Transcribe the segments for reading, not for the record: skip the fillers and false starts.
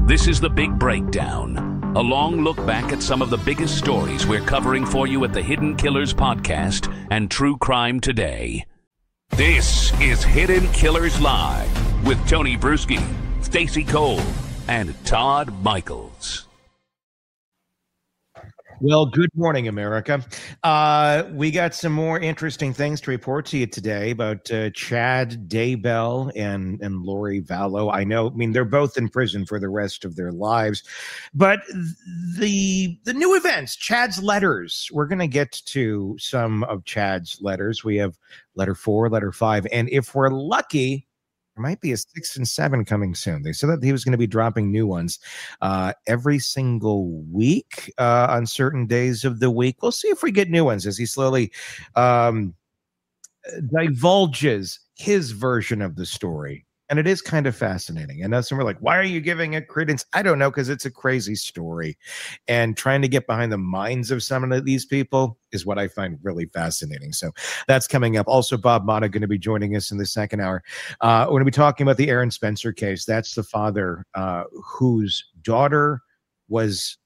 This is The Big Breakdown, a long look back at some of the biggest stories we're covering for you at the Hidden Killers Podcast and True Crime Today. This is Hidden Killers Live with Tony Bruschi, Stacey Cole, and Todd Michaels. Well, good morning, America. We got some more interesting things to report to you today about Chad Daybell and Lori Vallow. I mean, they're both in prison for the rest of their lives. But the new events, Chad's letters, we're going to get to some of Chad's letters. We have letter 4, letter 5, and if we're lucky, there might be a 6 and 7 coming soon. They said that he was going to be dropping new ones every single week on certain days of the week. We'll see if we get new ones as he slowly divulges his version of the story. And it is kind of fascinating. And some are like, why are you giving it credence? I don't know, because it's a crazy story. And trying to get behind the minds of some of these people is what I find really fascinating. So that's coming up. Also, Bob Motta going to be joining us in the second hour. We're going to be talking about the Aaron Spencer case. That's the father whose daughter was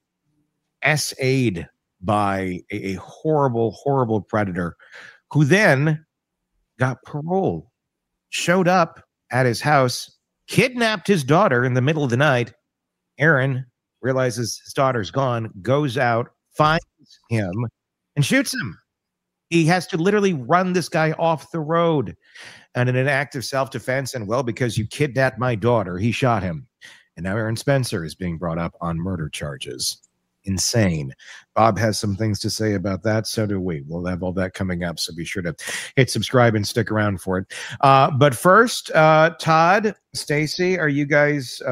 SA'd by a horrible, horrible predator who then got parole, showed up at his house, kidnapped his daughter in the middle of the night. Aaron realizes his daughter's gone, goes out, finds him, and shoots him. He has to literally run this guy off the road. And in an act of self-defense, and well, because you kidnapped my daughter, he shot him. And now Aaron Spencer is being brought up on murder charges. Insane. Bob has some things to say about that. So do we. We'll have all that coming up. So be sure to hit subscribe and stick around for it. But first, Todd, Stacey, are you guys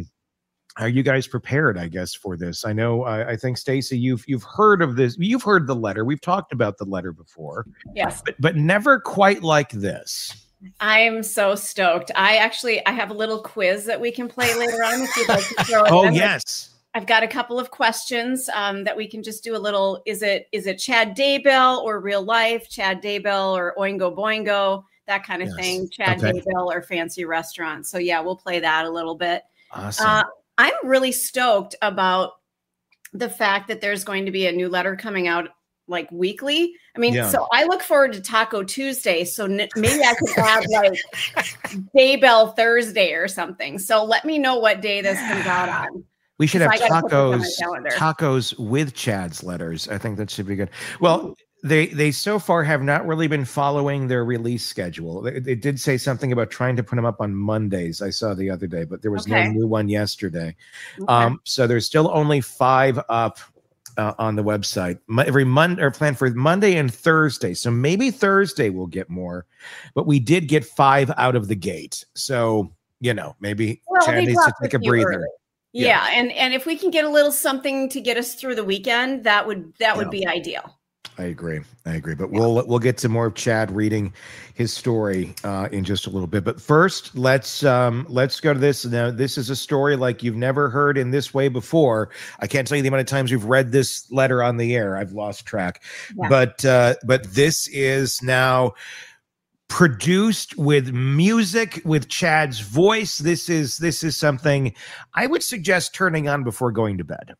prepared, I guess, for this? I know, I think, Stacey, you've heard of this. You've heard the letter. We've talked about the letter before. Yes. But never quite like this. I'm so stoked. I have a little quiz that we can play later on if you'd like to throw it in. Oh, yes. I've got a couple of questions that we can just do a little. Is it Chad Daybell or real life Chad Daybell or Oingo Boingo, that kind of thing? Chad Daybell or fancy restaurant. So yeah, we'll play that a little bit. Awesome. I'm really stoked about the fact that there's going to be a new letter coming out like weekly. I mean, So I look forward to Taco Tuesday. So maybe I could add like Daybell Thursday or something. So let me know what day this comes out on. We should have tacos with Chad's letters. I think that should be good. Well, they so far have not really been following their release schedule. They did say something about trying to put them up on Mondays. I saw the other day, but there was no new one yesterday. Okay. So there's still only 5 up on the website every Monday, or planned for Monday and Thursday. So maybe Thursday we'll get more, but we did get 5 out of the gate. So, maybe Chad needs to take a breather. Early. Yeah, and if we can get a little something to get us through the weekend, that would be ideal. I agree. But we'll get to more of Chad reading his story in just a little bit. But first, let's go to this. Now, this is a story like you've never heard in this way before. I can't tell you the amount of times we've read this letter on the air. I've lost track. Yeah. But this is now produced with music, with Chad's voice. This is something I would suggest turning on before going to bed.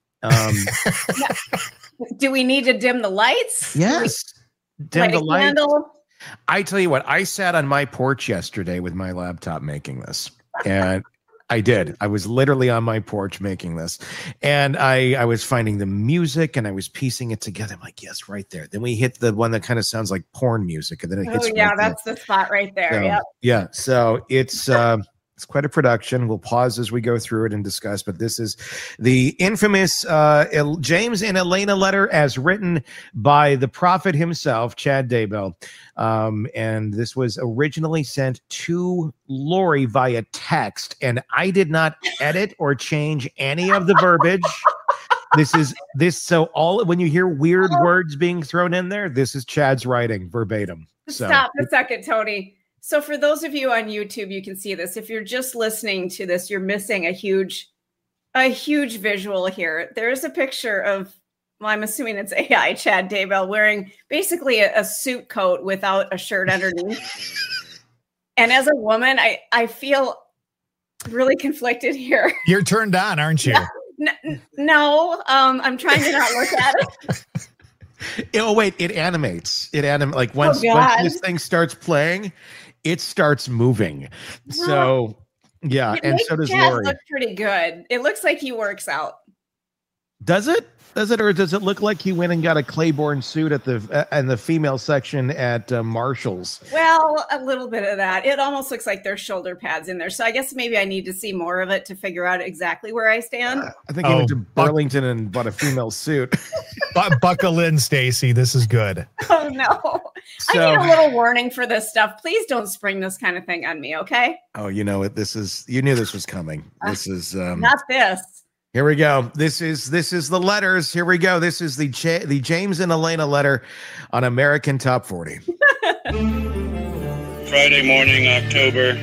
Do we need to dim the lights? Yes. Dim the lights. I tell you what, I sat on my porch yesterday with my laptop making this. And I did. I was literally on my porch making this. And I was finding the music and I was piecing it together. I'm like, yes, right there. Then we hit the one that kind of sounds like porn music. And then it hits. Oh, yeah, that's the spot right there. So, yep. Yeah. So it's quite a production. We'll pause as we go through it and discuss. But this is the infamous James and Elena letter as written by the prophet himself, Chad Daybell. And this was originally sent to Lori via text. And I did not edit or change any of the verbiage. So when you hear weird words being thrown in there, this is Chad's writing verbatim. Stop a second, Tony. So for those of you on YouTube, you can see this. If you're just listening to this, you're missing a huge visual here. There's a picture of, well, I'm assuming it's AI Chad Daybell wearing basically a suit coat without a shirt underneath. And as a woman, I feel really conflicted here. You're turned on, aren't you? No, I'm trying to not look at it. Oh wait, it animates. Like once this thing starts playing, it starts moving. So yeah, and so does Lori. Look pretty good. It looks like he works out. Does it? Or does it look like he went and got a Claiborne suit at the female section at Marshall's? Well, a little bit of that. It almost looks like there's shoulder pads in there. So I guess maybe I need to see more of it to figure out exactly where I stand. I think he went to Burlington and bought a female suit. Buckle in, Stacy. This is good. Oh no! I need a little warning for this stuff. Please don't spring this kind of thing on me, okay? Oh, you know it. You knew this was coming. This is not this. Here we go. This is the letters. Here we go. This is the James and Elena letter on American Top 40. Friday morning, October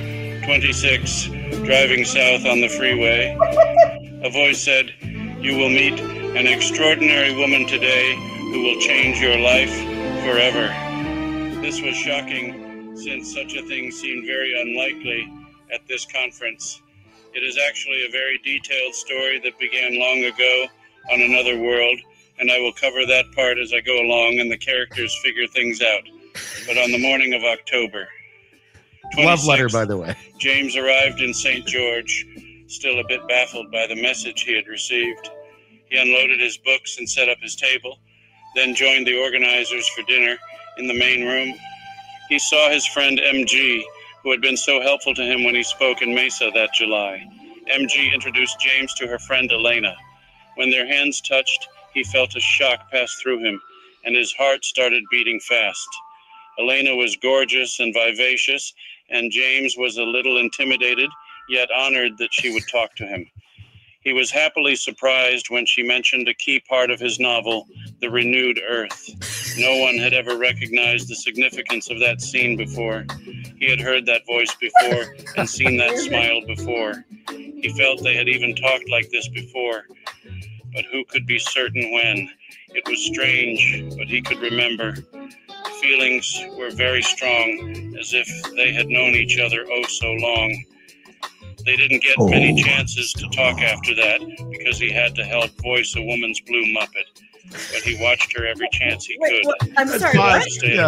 26, driving south on the freeway. A voice said, "You will meet an extraordinary woman today who will change your life forever." This was shocking, since such a thing seemed very unlikely at this conference. It is actually a very detailed story that began long ago on another world, and I will cover that part as I go along and the characters figure things out. But on the morning of October 26th, love letter, by the way, James arrived in St. George, still a bit baffled by the message he had received. He unloaded his books and set up his table, then joined the organizers for dinner in the main room. He saw his friend MG, who had been so helpful to him when he spoke in Mesa that July. MG introduced James to her friend Elena. When their hands touched, he felt a shock pass through him, and his heart started beating fast. Elena was gorgeous and vivacious, and James was a little intimidated, yet honored that she would talk to him. He was happily surprised when she mentioned a key part of his novel, The Renewed Earth. No one had ever recognized the significance of that scene before. He had heard that voice before and seen that smile before. He felt they had even talked like this before. But who could be certain when? It was strange, but he could remember. The feelings were very strong, as if they had known each other oh so long. They didn't get many chances to talk after that because he had to help voice a woman's Blue Muppet. But he watched her every chance he could. I'm sorry, what?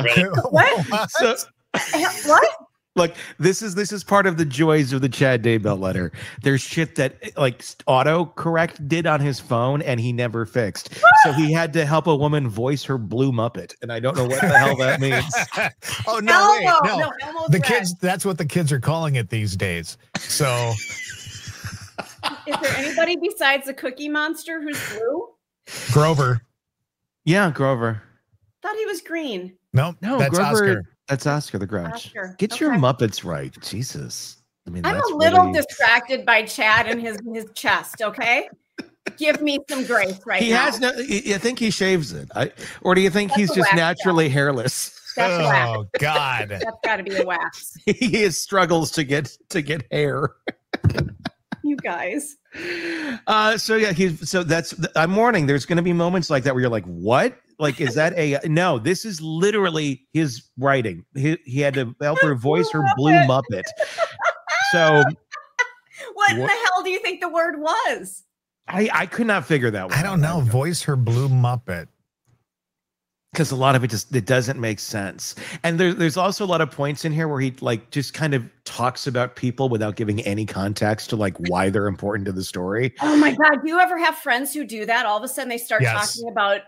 What? What? Look, this is part of the joys of the Chad Daybell letter. There's shit that like autocorrect did on his phone and he never fixed. So he had to help a woman voice her Blue Muppet. And I don't know what the hell that means. Oh, no, wait, no. The kids, that's what the kids are calling it these days. So is there anybody besides the Cookie Monster who's blue? Grover. Yeah, Grover. Thought he was green. No, that's Grover, Oscar. That's Oscar the Grouch. Oscar. Get your Muppets right. Jesus. I mean, I'm a little distracted by Chad and his chest, okay? Give me some grace now. He has no. You think he shaves it? Or do you think he's just naturally hairless? That's wax. Oh God. That's got to be a wax. He struggles to get hair. You guys. So yeah, I'm warning. There's going to be moments like that where you're like, what? Like, is that no, this is literally his writing. He had to help her voice her Blue Muppet. So what in the hell do you think the word was? I could not figure that one. I don't know. Voice her Blue Muppet. Because a lot of it doesn't make sense. And there's also a lot of points in here where he like just kind of talks about people without giving any context to like why they're important to the story. Oh my God. Do you ever have friends who do that? All of a sudden they start talking about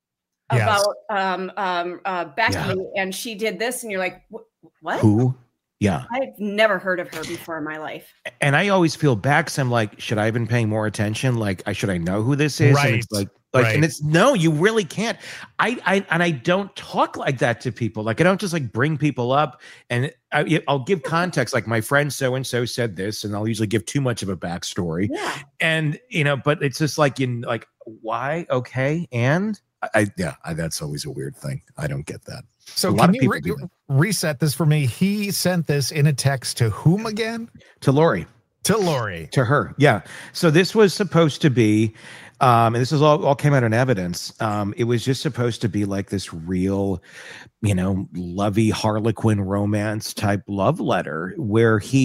Becky and she did this and you're like, what? Who? Yeah. I've never heard of her before in my life. And I always feel bad because I'm like, should I have been paying more attention? Like, should I know who this is? Right. And it's like, and it's no, you really can't. I don't talk like that to people. Like, I don't just like bring people up and I'll give context. Like, my friend so-and-so said this, and I'll usually give too much of a backstory. Yeah. And, but it's just like, why? Okay. And that's always a weird thing. I don't get that. So can you reset this for me? He sent this in a text to whom again? To Lori. To her. Yeah. So this was supposed to be, and this is all came out in evidence. It was just supposed to be like this real, lovey Harlequin romance type love letter where he's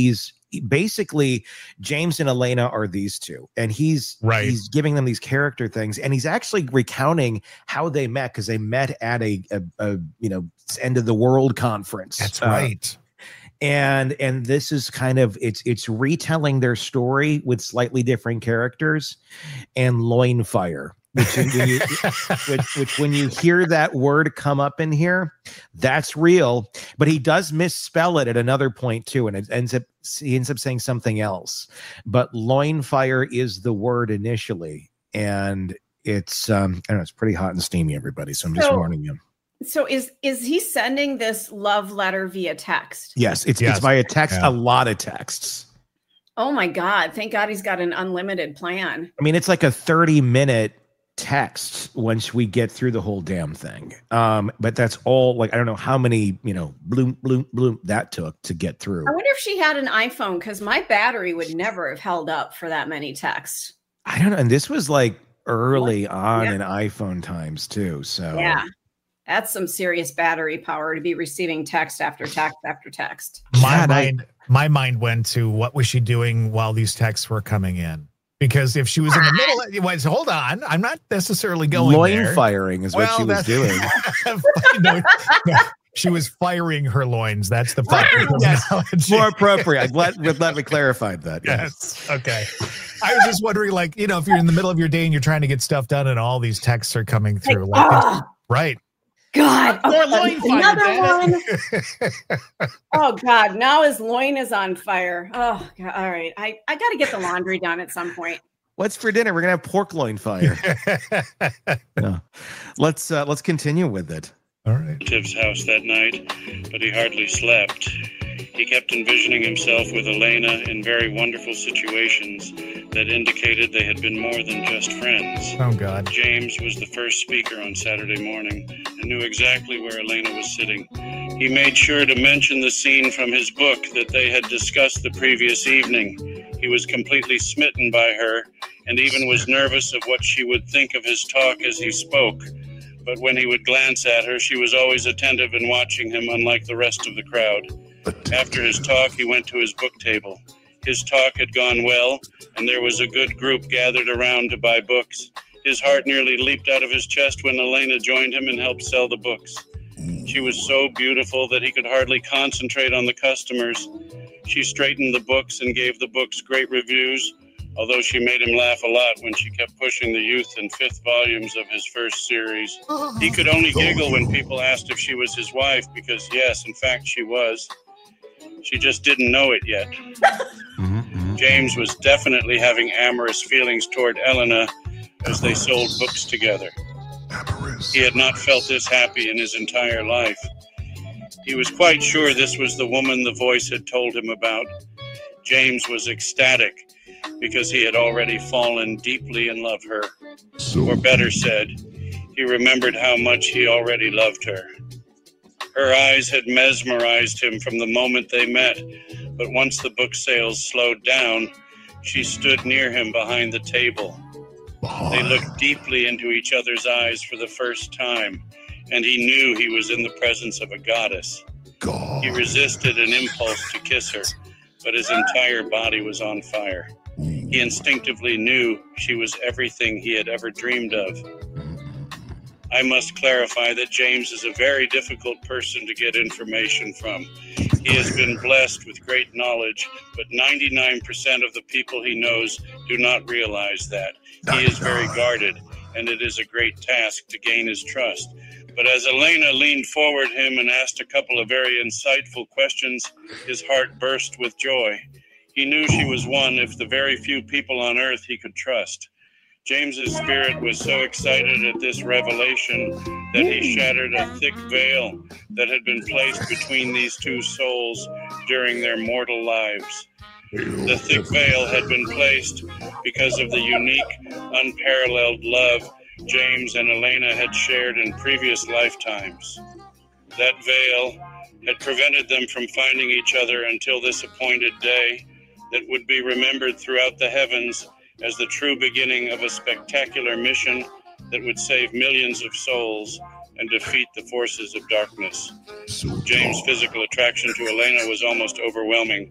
basically James and Elena are these two, and he's giving them these character things, and he's actually recounting how they met, because they met at a end of the world conference. That's right. And this is kind of it's retelling their story with slightly different characters and loin fire. Which when you hear that word come up in here, that's real. But he does misspell it at another point too, and he ends up saying something else. But loin fire is the word initially, and it's I don't know, it's pretty hot and steamy, everybody. So I'm just warning you. So is he sending this love letter via text? Yes, it's via text. Yeah. A lot of texts. Oh my God! Thank God he's got an unlimited plan. I mean, it's like a 30-minute text once we get through the whole damn thing. But that's all, like, I don't know how many, bloom, bloom, bloom that took to get through. I wonder if she had an iPhone, because my battery would never have held up for that many texts. I don't know. And this was like early on in iPhone times too. So yeah, that's some serious battery power to be receiving text after text after text. My mind went to, what was she doing while these texts were coming in? Because if she was in the middle, hold on, I'm not necessarily going loin there. Firing is what she was doing. No, she was firing her loins. That's the yes, more appropriate. Let me clarify that. Yes. Okay. I was just wondering, if you're in the middle of your day and you're trying to get stuff done, and all these texts are coming through, right? God, more loin another one. Oh God, now his loin is on fire. Oh God, all right. I got to get the laundry done at some point. What's for dinner? We're gonna have pork loin fire. No. Let's continue with it. All right. Tibbs' house that night, but he hardly slept. He kept envisioning himself with Elena in very wonderful situations that indicated they had been more than just friends. Oh, God. James was the first speaker on Saturday morning and knew exactly where Elena was sitting. He made sure to mention the scene from his book that they had discussed the previous evening. He was completely smitten by her and even was nervous of what she would think of his talk as he spoke. But when he would glance at her, she was always attentive and watching him, unlike the rest of the crowd. After his talk, he went to his book table. His talk had gone well, and there was a good group gathered around to buy books. His heart nearly leaped out of his chest when Elena joined him and helped sell the books. She was so beautiful that he could hardly concentrate on the customers. She straightened the books and gave the books great reviews, although she made him laugh a lot when she kept pushing the youth and fifth volumes of his first series. He could only giggle when people asked if she was his wife, because yes, in fact, she was. She just didn't know it yet. James was definitely having amorous feelings toward Elena as they sold books together. He had not felt this happy in his entire life. He was quite sure this was the woman the voice had told him about. James was ecstatic because he had already fallen deeply in love with her. Or better said, he remembered how much he already loved her. Her eyes had mesmerized him from the moment they met, but once the book sales slowed down, she stood near him behind the table. They looked deeply into each other's eyes for the first time, and he knew he was in the presence of a goddess. He resisted an impulse to kiss her, but his entire body was on fire. He instinctively knew she was everything he had ever dreamed of. I must clarify that James is a very difficult person to get information from. He has been blessed with great knowledge, but 99% of the people he knows do not realize that. He is very guarded, and it is a great task to gain his trust. But as Elena leaned forward him and asked a couple of very insightful questions, his heart burst with joy. He knew she was one of the very few people on earth he could trust. James's spirit was so excited at this revelation that he shattered a thick veil that had been placed between these two souls during their mortal lives. The thick veil had been placed because of the unique, unparalleled love James and Elena had shared in previous lifetimes. That veil had prevented them from finding each other until this appointed day that would be remembered throughout the heavens as the true beginning of a spectacular mission that would save millions of souls and defeat the forces of darkness. James' physical attraction to Elena was almost overwhelming,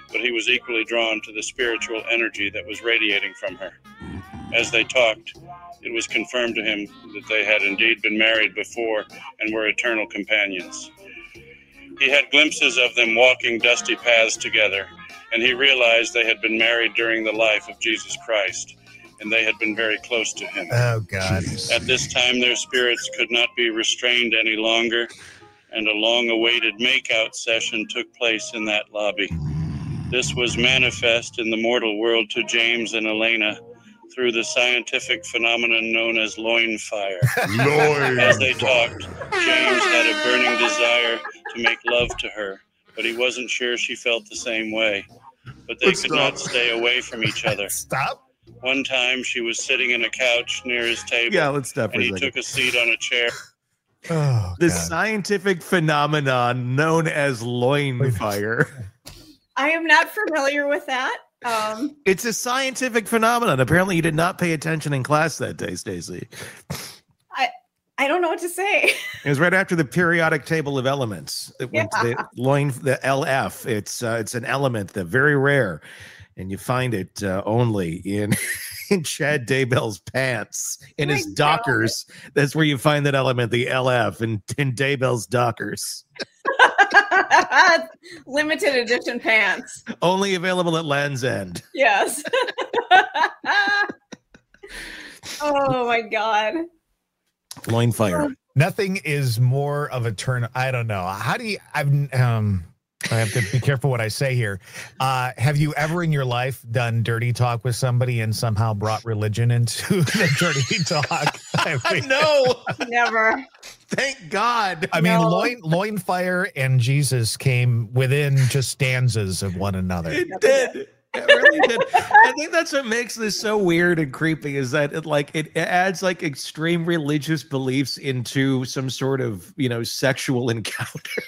but he was equally drawn to the spiritual energy that was radiating from her. As they talked, it was confirmed to him that they had indeed been married before and were eternal companions. He had glimpses of them walking dusty paths together, and he realized they had been married during the life of Jesus Christ, and they had been very close to him. Oh, God. At this time, their spirits could not be restrained any longer, and a long-awaited make-out session took place in that lobby. This was manifest in the mortal world to James and Elena through the scientific phenomenon known as loin fire. As they talked, James had a burning desire to make love to her, but he wasn't sure she felt the same way. But they could not stay away from each other. Stop. One time, she was sitting in a couch near his table, Yeah, let's stop for and a he second. took a seat on a chair. Oh, The God. scientific phenomenon known as loin fire. I am not familiar with that. It's a scientific phenomenon. Apparently, you did not pay attention in class that day, Stacey. I don't know what to say. It was right after the periodic table of elements. It went to the LF. It's an element that very rare, and you find it only in Chad Daybell's pants, in his Dockers. That's where you find that element, the LF, in Daybell's Dockers. Limited edition pants. Only available at Land's End. Yes. Oh my God. Loin fire. Nothing is more of a turn. I don't know. How do you, I have to be careful what I say here. Have you ever in your life done dirty talk with somebody and somehow brought religion into the dirty talk? I mean, No, Never. thank God. I mean, No. loin fire and Jesus came within just stanzas of one another. It did. It really did. I think that's what makes this so weird and creepy is that it adds like extreme religious beliefs into some sort of, sexual encounter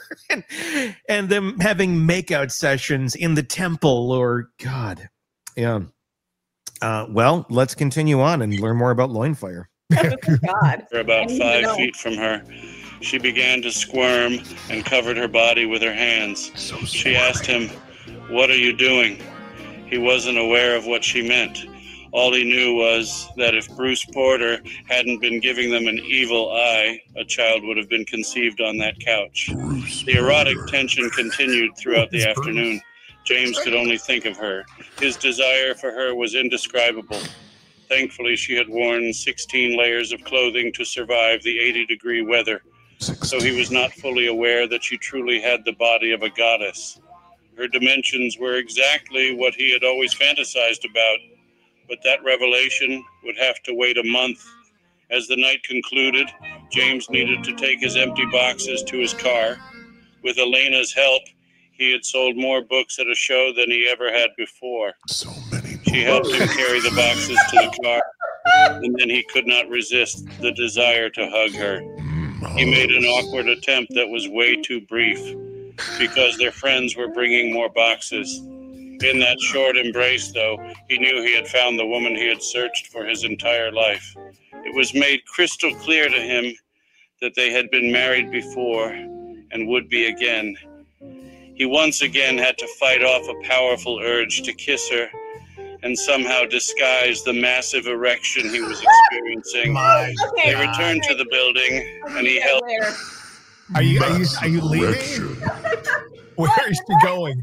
and them having makeout sessions in the temple or God. Yeah. Well, let's continue on and learn more about loin fire. God. For about I need to 5 know. feet from her, she began to squirm and covered her body with her hands. She asked him, "What are you doing?" He wasn't aware of what she meant. All he knew was that if Bruce Porter hadn't been giving them an evil eye, a child would have been conceived on that couch. The erotic tension continued throughout the afternoon. James could only think of her. His desire for her was indescribable. Thankfully, she had worn 16 layers of clothing to survive the 80-degree weather, so he was not fully aware that she truly had the body of a goddess. Her dimensions were exactly what he had always fantasized about, but that revelation would have to wait a month. As the night concluded, James needed to take his empty boxes to his car. With Elena's help, he had sold more books at a show than he ever had before. So many. She helped him carry the boxes to the car, and then he could not resist the desire to hug her. He made an awkward attempt that was way too brief, because their friends were bringing more boxes. In that short embrace, though, he knew he had found the woman he had searched for his entire life. It was made crystal clear to him that they had been married before and would be again. He once again had to fight off a powerful urge to kiss her and somehow disguise the massive erection he was experiencing. Okay. They returned to the building, and he held Later. Are you leaving? Where is she going?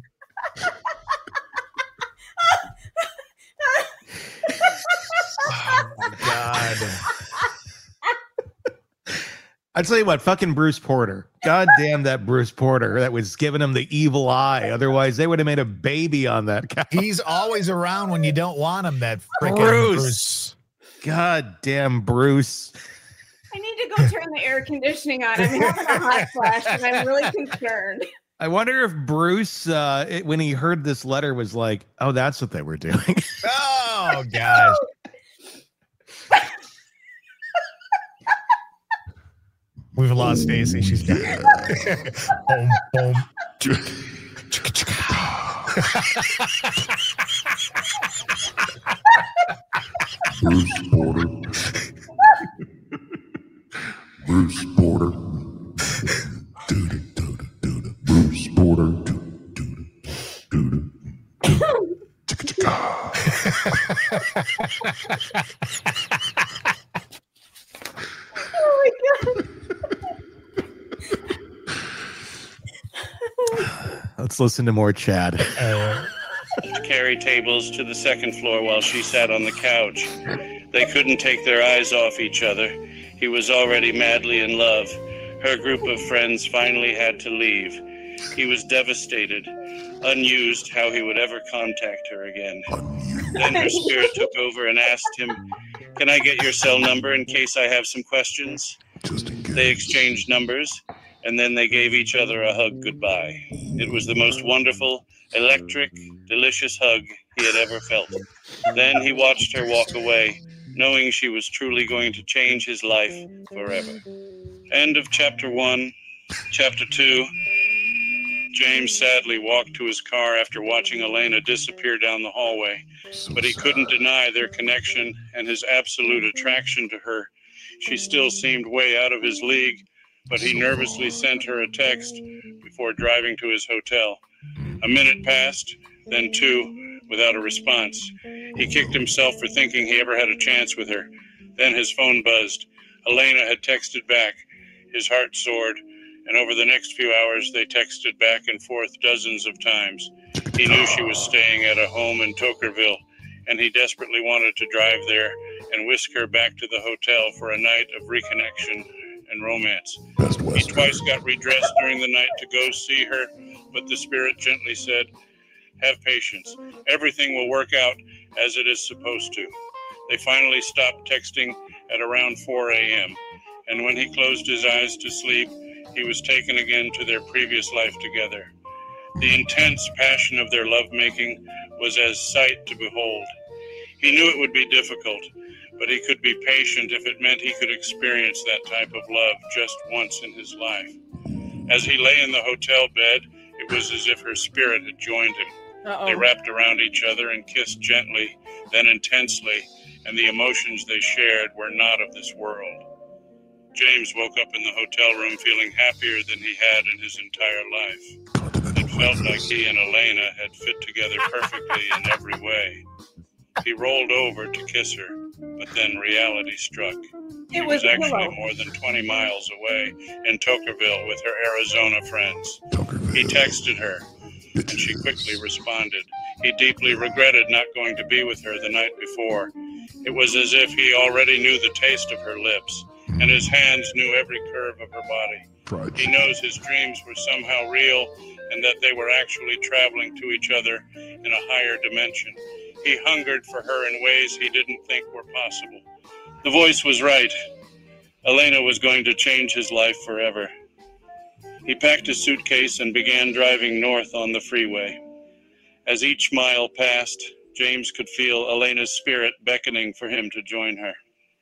Oh my God. I tell you what, fucking Bruce Porter. God damn that Bruce Porter that was giving him the evil eye. Otherwise, they would have made a baby on that couch. He's always around when you don't want him, that freaking Bruce. God damn Bruce. I need to go turn the air conditioning on. I'm having a hot flash and I'm really concerned. I wonder if Bruce, when he heard this letter, was like, oh, that's what they were doing. Oh, gosh. We've lost Stacy. She's got boom, boom. Bruce Porter. Bruce Porter. Bruce Porter. Oh my God. Let's listen to more Chad. Carry tables to the second floor while she sat on the couch. They couldn't take their eyes off each other. He was already madly in love. Her group of friends finally had to leave. He was devastated, unused how he would ever contact her again. Then her spirit took over and asked him, "Can I get your cell number in case I have some questions?" Just in case. They exchanged numbers, and then they gave each other a hug goodbye. It was the most wonderful, electric, delicious hug he had ever felt. Then he watched her walk away, knowing she was truly going to change his life forever. End of chapter 1. Chapter 2. James sadly walked to his car after watching Elena disappear down the hallway, but he couldn't deny their connection and his absolute attraction to her. She still seemed way out of his league, but he nervously sent her a text before driving to his hotel. A minute passed, then 2, without a response. He kicked himself for thinking he ever had a chance with her. Then his phone buzzed. Elena had texted back. His heart soared, and over the next few hours they texted back and forth dozens of times. He knew she was staying at a home in Tokerville, and he desperately wanted to drive there and whisk her back to the hotel for a night of reconnection and romance. He twice got redressed during the night to go see her, but the spirit gently said, "Have patience. Everything will work out as it is supposed to." They finally stopped texting at around 4 a.m., and when he closed his eyes to sleep, he was taken again to their previous life together. The intense passion of their lovemaking was as sight to behold. He knew it would be difficult, but he could be patient if it meant he could experience that type of love just once in his life. As he lay in the hotel bed, it was as if her spirit had joined him. Uh-oh. They wrapped around each other and kissed gently, then intensely, and the emotions they shared were not of this world. James woke up in the hotel room feeling happier than he had in his entire life. It felt like he and Elena had fit together perfectly in every way. He rolled over to kiss her, but then reality struck. He was actually more than 20 miles away in Tokerville with her Arizona friends. He texted her, and she quickly responded. He deeply regretted not going to be with her the night before. It was as if he already knew the taste of her lips, and his hands knew every curve of her body. He knows his dreams were somehow real, and that they were actually traveling to each other in a higher dimension. He hungered for her in ways he didn't think were possible. The voice was right. Elena was going to change his life forever. He packed his suitcase and began driving north on the freeway. As each mile passed, James could feel Elena's spirit beckoning for him to join her.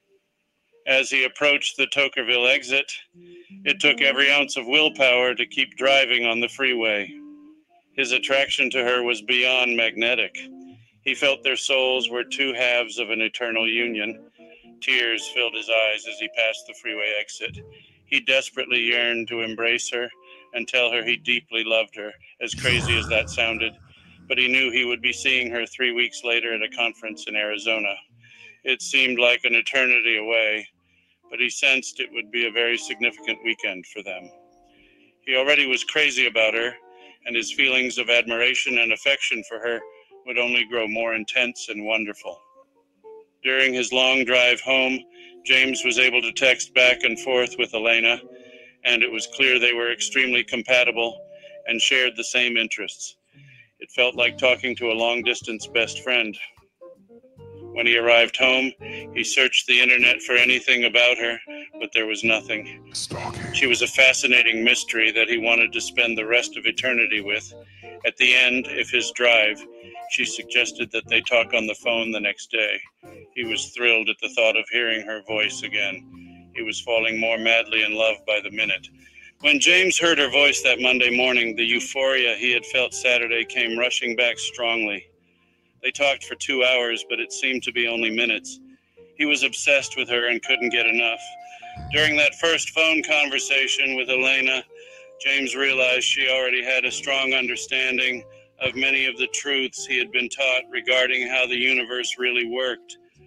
As he approached the Tokerville exit, it took every ounce of willpower to keep driving on the freeway. His attraction to her was beyond magnetic. He felt their souls were two halves of an eternal union. Tears filled his eyes as he passed the freeway exit. He desperately yearned to embrace her and tell her he deeply loved her, as crazy as that sounded. But he knew he would be seeing her 3 weeks later at a conference in Arizona. It seemed like an eternity away, but he sensed it would be a very significant weekend for them. He already was crazy about her, and his feelings of admiration and affection for her would only grow more intense and wonderful. During his long drive home, James was able to text back and forth with Elena, and it was clear they were extremely compatible and shared the same interests. It felt like talking to a long-distance best friend. When he arrived home, he searched the internet for anything about her, but there was nothing. She was a fascinating mystery that he wanted to spend the rest of eternity with. At the end of his drive, she suggested that they talk on the phone the next day. He was thrilled at the thought of hearing her voice again. He was falling more madly in love by the minute. When James heard her voice that Monday morning, the euphoria he had felt Saturday came rushing back strongly. They talked for 2 hours, but it seemed to be only minutes. He was obsessed with her and couldn't get enough. During that first phone conversation with Elena, James realized she already had a strong understanding of many of the truths he had been taught regarding how the universe really worked.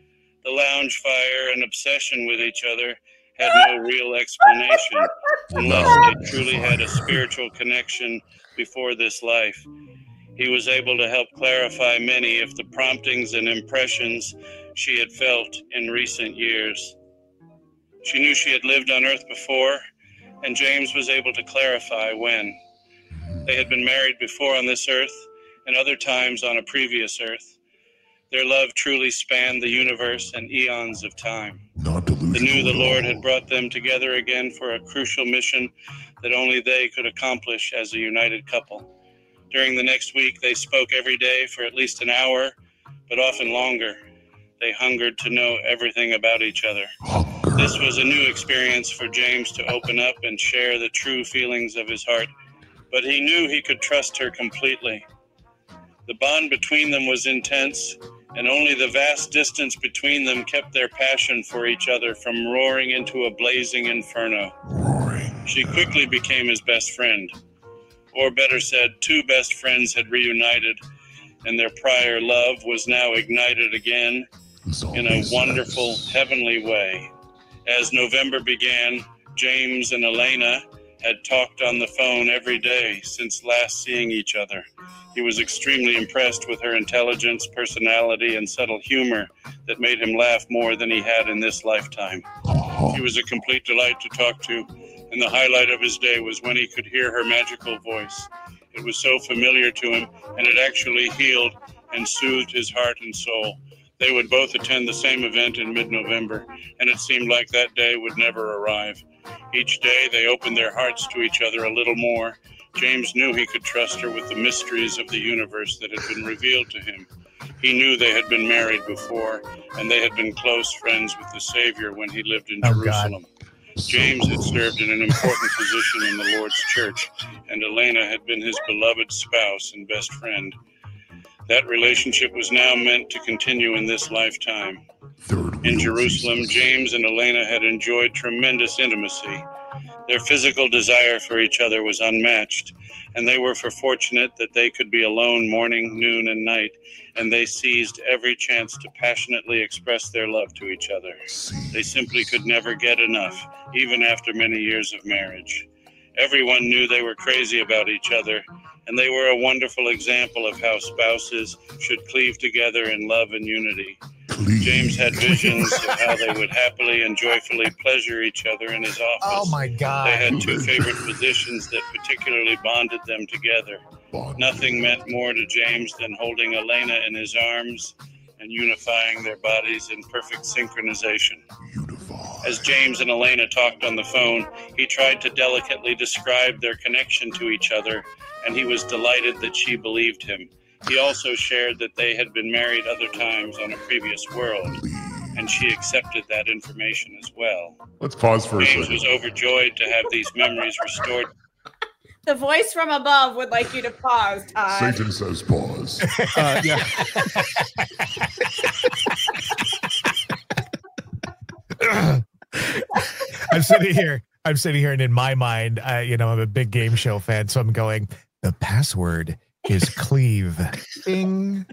The lounge fire and obsession with each other had no real explanation unless they truly had a spiritual connection before this life. He was able to help clarify many of the promptings and impressions she had felt in recent years. She knew she had lived on Earth before, and James was able to clarify when. They had been married before on this Earth and other times on a previous Earth. Their love truly spanned the universe and eons of time. They knew the Lord had brought them together again for a crucial mission that only they could accomplish as a united couple. During the next week, they spoke every day for at least an hour, but often longer. They hungered to know everything about each other. This was a new experience for James to open up and share the true feelings of his heart, but he knew he could trust her completely. The bond between them was intense, and only the vast distance between them kept their passion for each other from roaring into a blazing inferno. She quickly became his best friend. Or better said, two best friends had reunited, and their prior love was now ignited again in a wonderful, heavenly way. As November began, James and Elena had talked on the phone every day since last seeing each other. He was extremely impressed with her intelligence, personality, and subtle humor that made him laugh more than he had in this lifetime. She was a complete delight to talk to, and the highlight of his day was when he could hear her magical voice. It was so familiar to him, and it actually healed and soothed his heart and soul. They would both attend the same event in mid-November, and it seemed like that day would never arrive. Each day they opened their hearts to each other a little more. James knew he could trust her with the mysteries of the universe that had been revealed to him. He knew they had been married before, and they had been close friends with the Savior when he lived in Jerusalem. God. James had served in an important position in the Lord's church, and Elena had been his beloved spouse and best friend. That relationship was now meant to continue in this lifetime. In Jerusalem, James and Elena had enjoyed tremendous intimacy. Their physical desire for each other was unmatched, and they were fortunate that they could be alone morning, noon, and night, and they seized every chance to passionately express their love to each other. They simply could never get enough, even after many years of marriage. Everyone knew they were crazy about each other, and they were a wonderful example of how spouses should cleave together in love and unity. James had visions of how they would happily and joyfully pleasure each other in his office. Oh, my God. They had two favorite positions that particularly bonded them together. Nothing meant more to James than holding Elena in his arms and unifying their bodies in perfect synchronization. As James and Elena talked on the phone, he tried to delicately describe their connection to each other, and he was delighted that she believed him. He also shared that they had been married other times on a previous world, and she accepted that information as well. Let's pause for a second. James was overjoyed to have these memories restored. The voice from above would like you to pause, Todd. Satan says pause. Yeah. I'm sitting here, and in my mind, I'm a big game show fan, so I'm going, the password is cleave. Bing.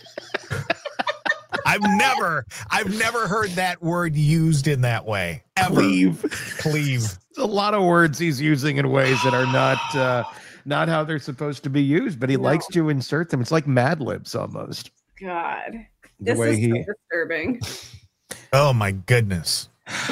I've never heard that word used in that way. Ever. Cleave. A lot of words he's using in ways that are not how they're supposed to be used, but he likes to insert them. It's like Mad Libs almost. God, this is so disturbing. Oh my goodness.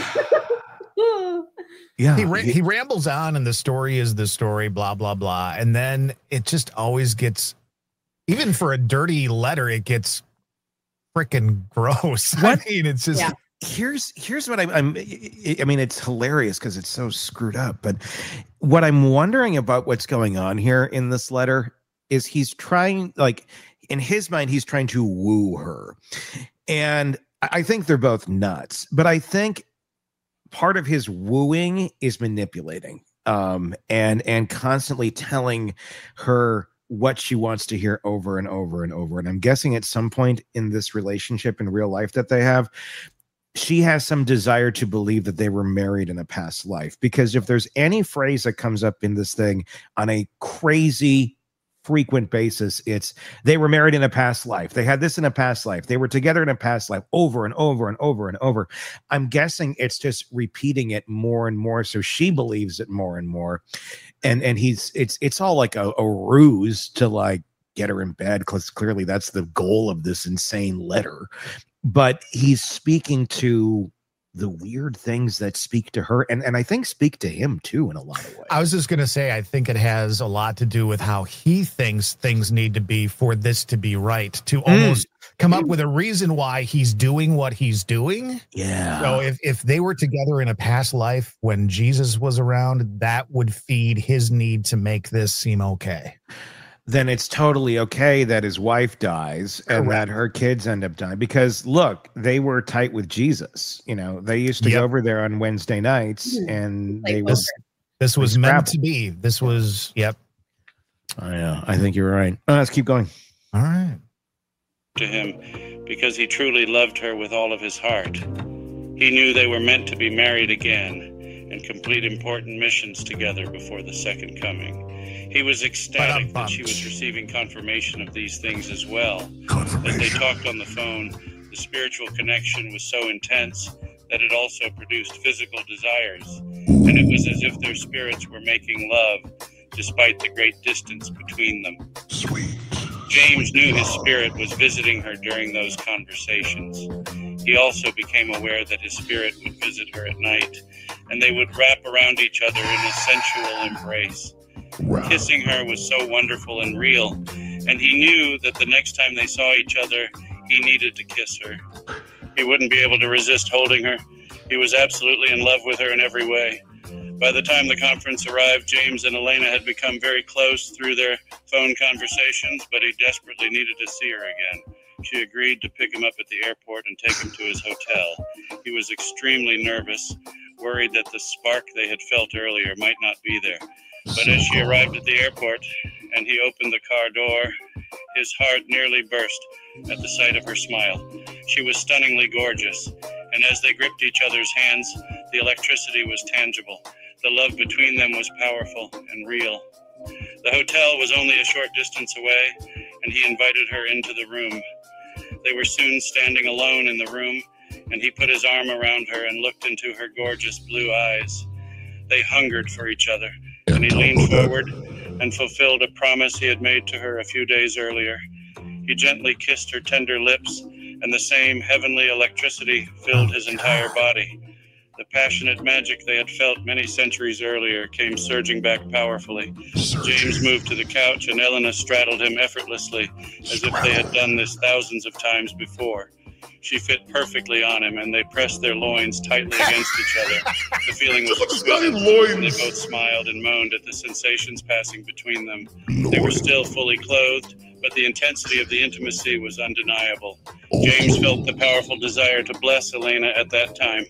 Yeah, he rambles on, and the story is the story, blah blah blah, and then it just always gets, even for a dirty letter, it gets freaking gross. What? I mean, it's just here's what I mean, it's hilarious because it's so screwed up. But what I'm wondering about what's going on here in this letter is he's trying, like, in his mind, he's trying to woo her, and I think they're both nuts. But I think part of his wooing is manipulating, and constantly telling her what she wants to hear over and over and over. And I'm guessing at some point in this relationship in real life that they have, she has some desire to believe that they were married in a past life. Because if there's any phrase that comes up in this thing on a crazy frequent basis. It's they were married in a past life. They had this in a past life. They were together in a past life over and over and over and over. I'm guessing it's just repeating it more and more. So she believes it more and more. And it's all like a ruse to like get her in bed, because clearly that's the goal of this insane letter. But he's speaking to the weird things that speak to her and I think speak to him too in a lot of ways. I was just going to say, I think it has a lot to do with how he thinks things need to be for this to be right, to almost come up with a reason why he's doing what he's doing. Yeah. So if they were together in a past life when Jesus was around, that would feed his need to make this seem okay. Then it's totally okay that his wife dies and that her kids end up dying, because look, they were tight with Jesus. You know, they used to go over there on Wednesday nights and they were. This was meant to be. This was, yep. I think you're right. Let's keep going. All right. To him, because he truly loved her with all of his heart. He knew they were meant to be married again and complete important missions together before the second coming. He was ecstatic that she was receiving confirmation of these things as well. As they talked on the phone, the spiritual connection was so intense that it also produced physical desires, and it was as if their spirits were making love despite the great distance between them. Sweet. James knew his spirit was visiting her during those conversations. He also became aware that his spirit would visit her at night, and they would wrap around each other in a sensual embrace. Wow. Kissing her was so wonderful and real, and he knew that the next time they saw each other, he needed to kiss her. He wouldn't be able to resist holding her. He was absolutely in love with her in every way. By the time the conference arrived, James and Elena had become very close through their phone conversations, but he desperately needed to see her again. She agreed to pick him up at the airport and take him to his hotel. He was extremely nervous, worried that the spark they had felt earlier might not be there. But as she arrived at the airport and he opened the car door, his heart nearly burst at the sight of her smile. She was stunningly gorgeous, and as they gripped each other's hands, the electricity was tangible. The love between them was powerful and real. The hotel was only a short distance away, and he invited her into the room. They were soon standing alone in the room, and he put his arm around her and looked into her gorgeous blue eyes. They hungered for each other, and he leaned forward and fulfilled a promise he had made to her a few days earlier. He gently kissed her tender lips, and the same heavenly electricity filled his entire body. The passionate magic they had felt many centuries earlier came surging back powerfully. James moved to the couch, and Elena straddled him effortlessly, as if they had done this thousands of times before. She fit perfectly on him, and they pressed their loins tightly against each other. The feeling was exquisite. They both smiled and moaned at the sensations passing between them. They were still fully clothed, but the intensity of the intimacy was undeniable. James felt the powerful desire to bless Elena at that time.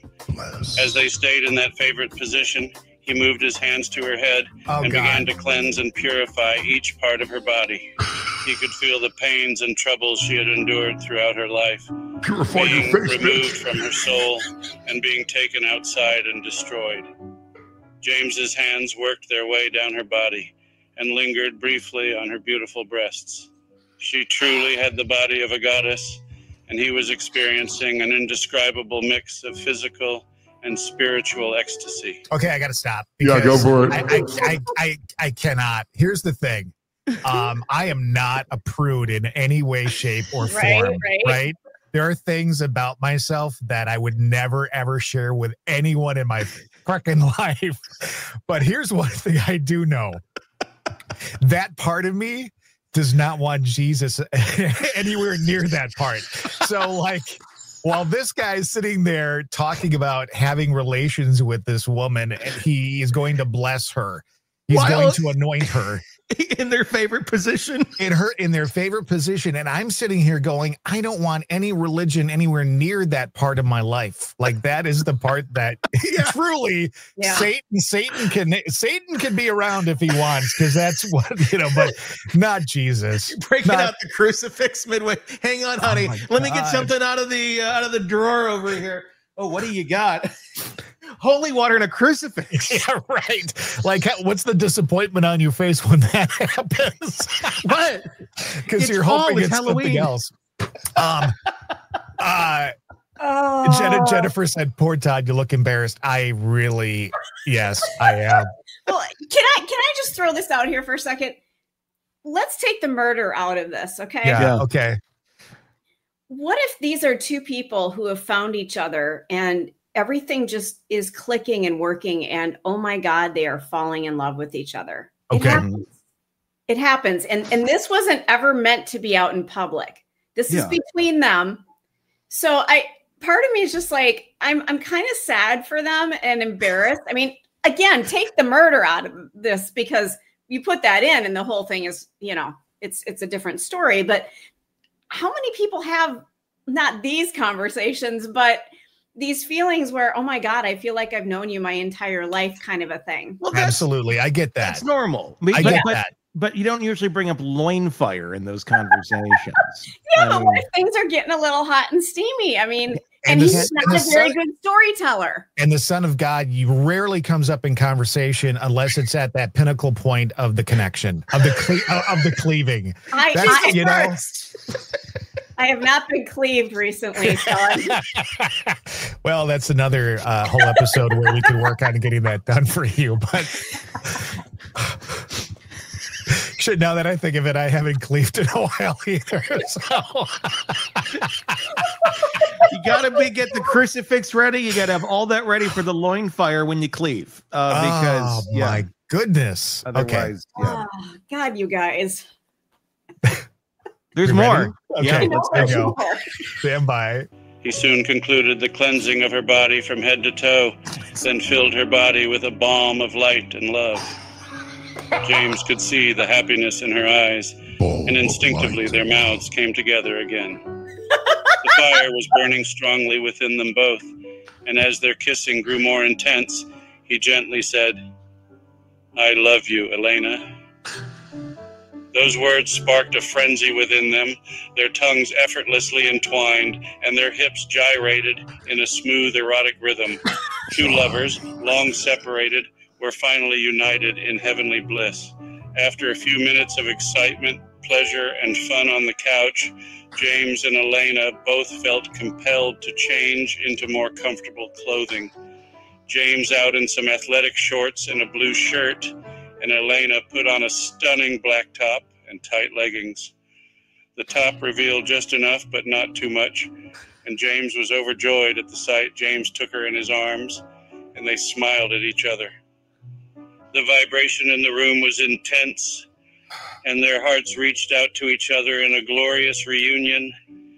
As they stayed in that favorite position, he moved his hands to her head began to cleanse and purify each part of her body. He could feel the pains and troubles she had endured throughout her life, being removed from her soul and being taken outside and destroyed. James's hands worked their way down her body and lingered briefly on her beautiful breasts. She truly had the body of a goddess, and he was experiencing an indescribable mix of physical and spiritual ecstasy. Okay, I got to stop. Yeah, go for it. I cannot. Here's the thing. I am not a prude in any way, shape, or form. Right? There are things about myself that I would never, ever share with anyone in my fucking life. But here's one thing I do know. That part of me does not want Jesus anywhere near that part. So, like, while this guy is sitting there talking about having relations with this woman, and he is going to bless her. He's going to anoint her. In their favorite position. In their favorite position. And I'm sitting here going, I don't want any religion anywhere near that part of my life. Like, that is the part that truly Satan can be around if he wants, because that's what, but not Jesus. You're breaking out the crucifix midway. Hang on, honey. Let me get something out of the drawer over here. Oh, what do you got? holy water and a crucifix. Yeah, right. Like, what's the disappointment on your face when that happens? What? Because you're hoping it's something else. Jennifer said, "Poor Todd, you look embarrassed." Yes, I am. Well, can I just throw this out here for a second? Let's take the murder out of this, okay? Yeah. Okay. What if these are two people who have found each other and everything just is clicking and working, and oh my God, they are falling in love with each other? Okay. It happens. And this wasn't ever meant to be out in public. This is between them. So part of me is just like, I'm kind of sad for them and embarrassed. I mean, again, take the murder out of this, because you put that in and the whole thing is, it's a different story. But how many people have not these conversations, but these feelings where, oh my God, I feel like I've known you my entire life, kind of a thing? Well, absolutely. I get that. That's normal. I get that. But you don't usually bring up loin fire in those conversations. But what if things are getting a little hot and steamy? I mean, and he's not a very good storyteller. And the Son of God rarely comes up in conversation unless it's at that pinnacle point of the connection, of the cleaving. I have not been cleaved recently, Sean. Well, that's another whole episode where we can work on getting that done for you. But now that I think of it, I haven't cleaved in a while either. So. You gotta get the crucifix ready. You gotta have all that ready for the loin fire when you cleave. Because my goodness. Otherwise, Oh, God, you guys. There's more. Okay, let's go. Stand by. He soon concluded the cleansing of her body from head to toe, then filled her body with a balm of light and love. James could see the happiness in her eyes, and instinctively their mouths came together again. The fire was burning strongly within them both, and as their kissing grew more intense, he gently said, "I love you, Elena." Those words sparked a frenzy within them, their tongues effortlessly entwined, and their hips gyrated in a smooth, erotic rhythm. Two lovers, long separated, were finally united in heavenly bliss. After a few minutes of excitement, pleasure, and fun on the couch, James and Elena both felt compelled to change into more comfortable clothing. James out in some athletic shorts and a blue shirt, and Elena put on a stunning black top and tight leggings. The top revealed just enough, but not too much, and James was overjoyed at the sight. James took her in his arms, and they smiled at each other. The vibration in the room was intense, and their hearts reached out to each other in a glorious reunion.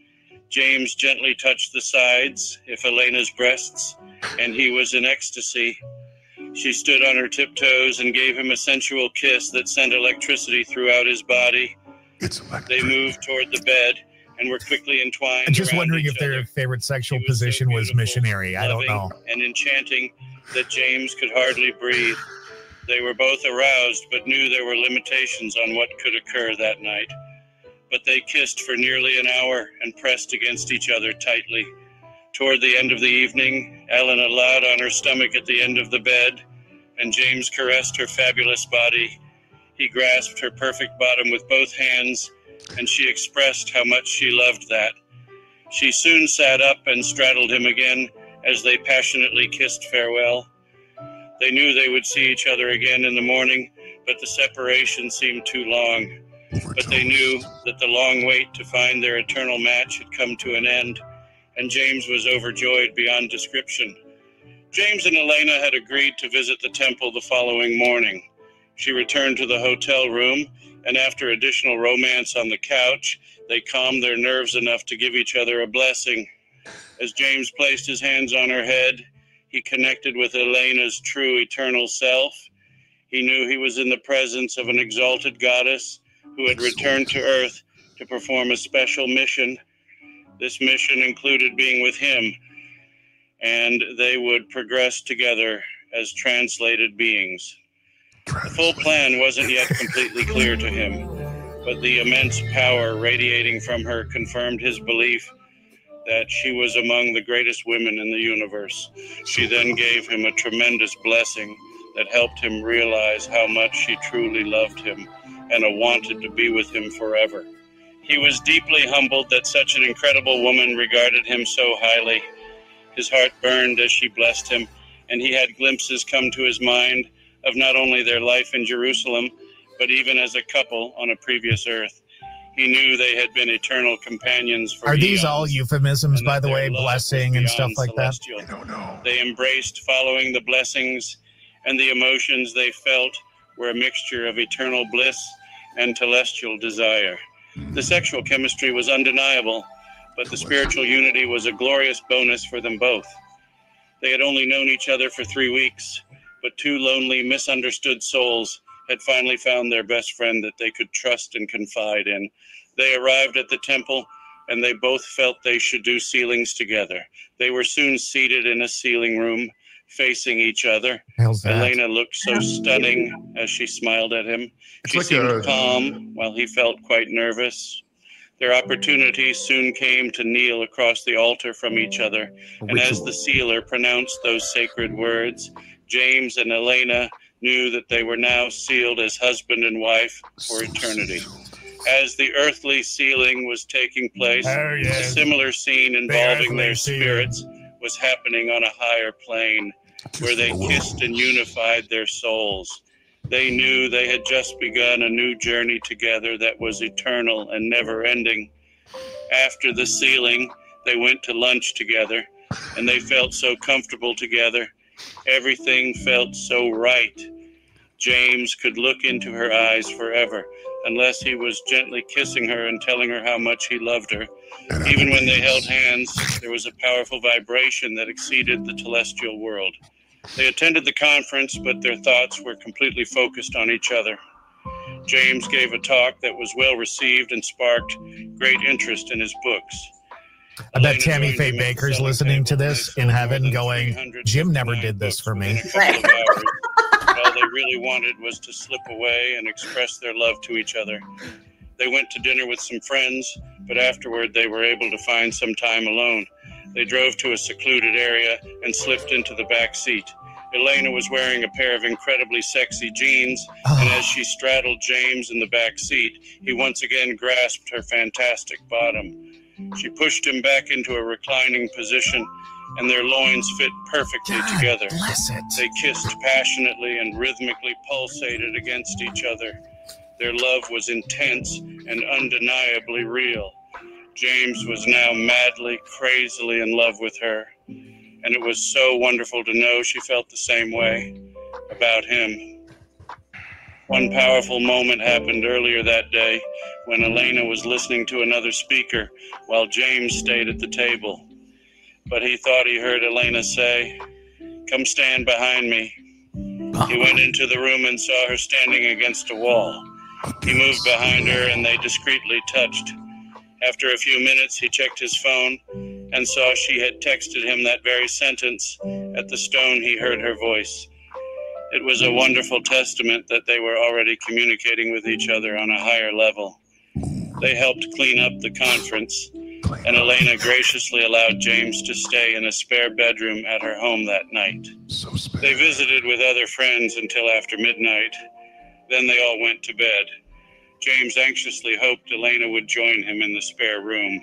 James gently touched the sides, if Elena's breasts, and he was in ecstasy. She stood on her tiptoes and gave him a sensual kiss that sent electricity throughout his body. They moved toward the bed and were quickly entwined. I'm just wondering if their favorite sexual position was missionary. I don't know. And enchanting that James could hardly breathe. They were both aroused, but knew there were limitations on what could occur that night. But they kissed for nearly an hour and pressed against each other tightly. Toward the end of the evening, Elena lay on her stomach at the end of the bed, and James caressed her fabulous body. He grasped her perfect bottom with both hands, and she expressed how much she loved that. She soon sat up and straddled him again as they passionately kissed farewell. They knew they would see each other again in the morning, but the separation seemed too long. But they knew that the long wait to find their eternal match had come to an end, and James was overjoyed beyond description. James and Elena had agreed to visit the temple the following morning. She returned to the hotel room, and after additional romance on the couch, they calmed their nerves enough to give each other a blessing. As James placed his hands on her head, he connected with Elena's true eternal self. He knew he was in the presence of an exalted goddess who had returned to Earth to perform a special mission. This mission included being with him, and they would progress together as translated beings. The full plan wasn't yet completely clear to him, but the immense power radiating from her confirmed his belief that she was among the greatest women in the universe. She then gave him a tremendous blessing that helped him realize how much she truly loved him and wanted to be with him forever. He was deeply humbled that such an incredible woman regarded him so highly. His heart burned as she blessed him, and he had glimpses come to his mind of not only their life in Jerusalem, but even as a couple on a previous earth. He knew they had been eternal companions for Are these eons, all euphemisms, by the way, blessing and stuff like celestial. that? I don't know. They embraced following the blessings, and the emotions they felt were a mixture of eternal bliss and celestial desire. The sexual chemistry was undeniable, but the spiritual unity was a glorious bonus for them both. They had only known each other for 3 weeks, but two lonely, misunderstood souls had finally found their best friend that they could trust and confide in. They arrived at the temple, and they both felt they should do sealings together. They were soon seated in a sealing room, facing each other. Elena looked so stunning as she smiled at him. She seemed calm, while he felt quite nervous. Their opportunity soon came to kneel across the altar from each other, and as the sealer pronounced those sacred words, James and Elena knew that they were now sealed as husband and wife for eternity. As the earthly sealing was taking place, a similar scene involving their spirits was happening on a higher plane, where they kissed and unified their souls. They knew they had just begun a new journey together that was eternal and never-ending. After the sealing, they went to lunch together, and they felt so comfortable together. Everything felt so right. James could look into her eyes forever, unless he was gently kissing her and telling her how much he loved her. Even when they held hands, there was a powerful vibration that exceeded the celestial world. They attended the conference, but their thoughts were completely focused on each other. James gave a talk that was well received and sparked great interest in his books. I bet Tammy Faye Baker's listening to this in heaven going, Jim never did this for me. All they really wanted was to slip away and express their love to each other. They went to dinner with some friends, but afterward they were able to find some time alone. They drove to a secluded area and slipped into the back seat. Elena was wearing a pair of incredibly sexy jeans, and as she straddled James in the back seat, he once again grasped her fantastic bottom. She pushed him back into a reclining position, and their loins fit perfectly together. They kissed passionately and rhythmically pulsated against each other. Their love was intense and undeniably real. James was now madly, crazily in love with her, and it was so wonderful to know she felt the same way about him. One powerful moment happened earlier that day when Elena was listening to another speaker while James stayed at the table. But he thought he heard Elena say, "Come stand behind me." He went into the room and saw her standing against a wall. He moved behind her and they discreetly touched. After a few minutes, he checked his phone and saw she had texted him that very sentence. At the stone, he heard her voice. It was a wonderful testament that they were already communicating with each other on a higher level. They helped clean up the conference, and Elena graciously allowed James to stay in a spare bedroom at her home that night. They visited with other friends until after midnight. Then they all went to bed. James anxiously hoped Elena would join him in the spare room.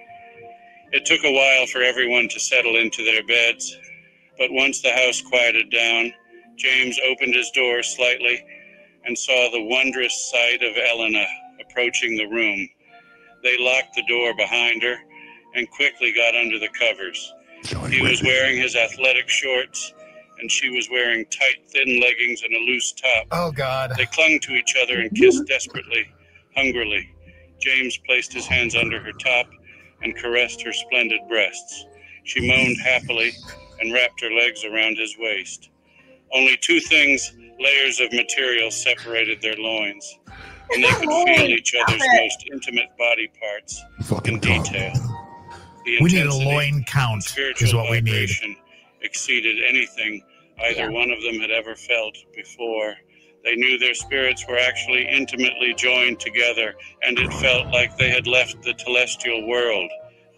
It took a while for everyone to settle into their beds, but once the house quieted down, James opened his door slightly and saw the wondrous sight of Elena approaching the room. They locked the door behind her and quickly got under the covers. He was wearing his athletic shorts, and she was wearing tight, thin leggings and a loose top. Oh, God. They clung to each other and kissed desperately, hungrily. James placed his hands under her top and caressed her splendid breasts. She moaned happily and wrapped her legs around his waist. Only two things, layers of material, separated their loins, and they could feel each other's most intimate body parts in detail. We need a loin count, is what we need. Exceeded anything either one of them had ever felt before. They knew their spirits were actually intimately joined together, and it felt like they had left the celestial world,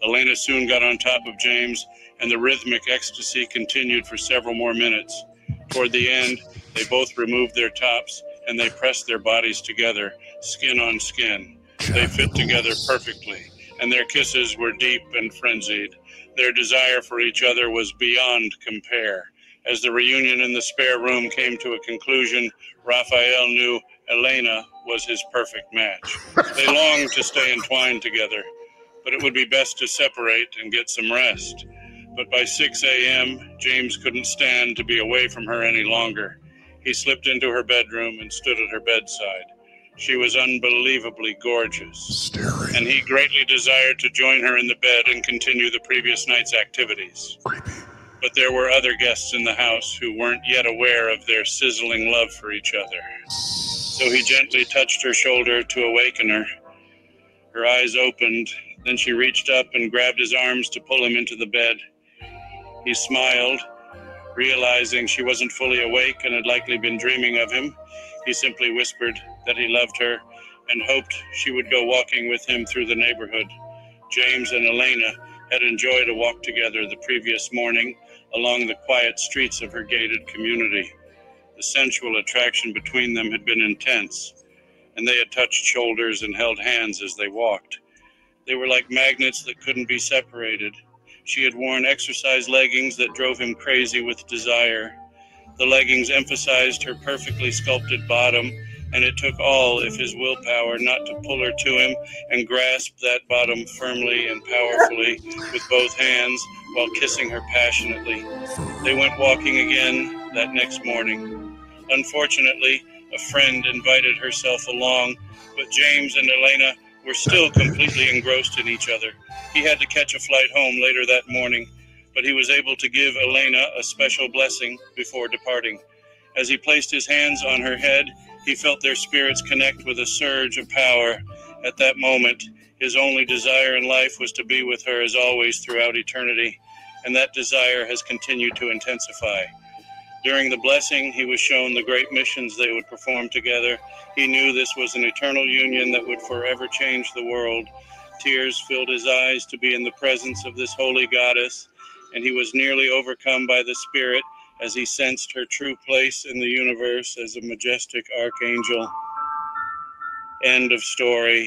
Elena soon got on top of James, and the rhythmic ecstasy continued for several more minutes. Toward the end, they both removed their tops, and they pressed their bodies together, skin on skin. They fit together perfectly, and their kisses were deep and frenzied. Their desire for each other was beyond compare. As the reunion in the spare room came to a conclusion, Raphael knew Elena was his perfect match. They longed to stay entwined together, but it would be best to separate and get some rest. But by 6 a.m., James couldn't stand to be away from her any longer. He slipped into her bedroom and stood at her bedside. She was unbelievably gorgeous, and he greatly desired to join her in the bed and continue the previous night's activities. But there were other guests in the house who weren't yet aware of their sizzling love for each other. So he gently touched her shoulder to awaken her. Her eyes opened, then she reached up and grabbed his arms to pull him into the bed. He smiled, realizing she wasn't fully awake and had likely been dreaming of him. He simply whispered that he loved her and hoped she would go walking with him through the neighborhood. James and Elena had enjoyed a walk together the previous morning along the quiet streets of her gated community. The sensual attraction between them had been intense, and they had touched shoulders and held hands as they walked. They were like magnets that couldn't be separated. She had worn exercise leggings that drove him crazy with desire. The leggings emphasized her perfectly sculpted bottom, and it took all of his willpower not to pull her to him and grasp that bottom firmly and powerfully with both hands while kissing her passionately. They went walking again that next morning. Unfortunately, a friend invited herself along, but James and Elena were still completely engrossed in each other. He had to catch a flight home later that morning, but he was able to give Elena a special blessing before departing. As he placed his hands on her head, he felt their spirits connect with a surge of power. At that moment, his only desire in life was to be with her as always throughout eternity, and that desire has continued to intensify. During the blessing, he was shown the great missions they would perform together. He knew this was an eternal union that would forever change the world. Tears filled his eyes to be in the presence of this holy goddess, and he was nearly overcome by the spirit as he sensed her true place in the universe as a majestic archangel. End of story.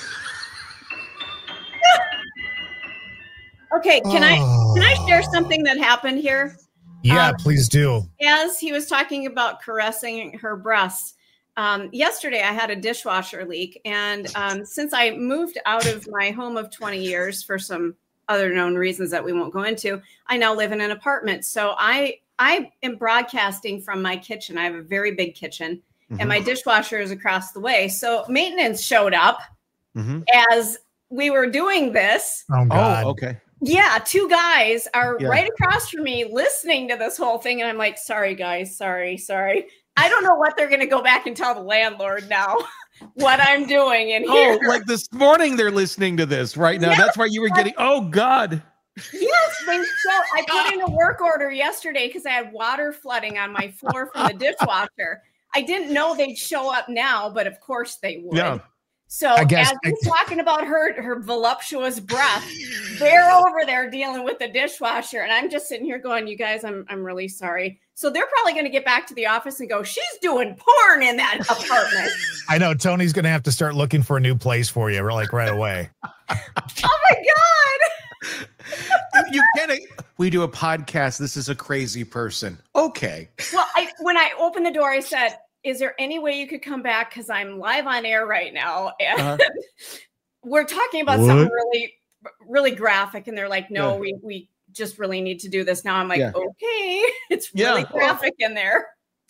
Okay, can I share something that happened here? Yeah, please do. As he was talking about caressing her breasts, yesterday I had a dishwasher leak, and since I moved out of my home of 20 years for some other known reasons that we won't go into, I now live in an apartment. So I am broadcasting from my kitchen. I have a very big kitchen, and my dishwasher is across the way. So maintenance showed up as we were doing this. Oh, God. Oh, okay. Yeah, two guys are right across from me listening to this whole thing. And I'm like, sorry, guys. Sorry. I don't know what they're going to go back and tell the landlord now what I'm doing in here. Oh, like this morning they're listening to this right now. That's why you were getting, oh, God. Yes, I put in a work order yesterday because I had water flooding on my floor from the dishwasher. I didn't know they'd show up now, but of course they would. Yeah. So as he's talking about her voluptuous breath, they're over there dealing with the dishwasher, and I'm just sitting here going, "You guys, I'm really sorry." So they're probably going to get back to the office and go, "She's doing porn in that apartment." I know Tony's going to have to start looking for a new place for you, like right away. Oh my God! You can't. We do a podcast. This is a crazy person. Okay. Well, when I opened the door, I said, is there any way you could come back? Because I'm live on air right now. And we're talking about something really, really graphic. And they're like, no, we just really need to do this now. I'm like, okay, it's really graphic in there.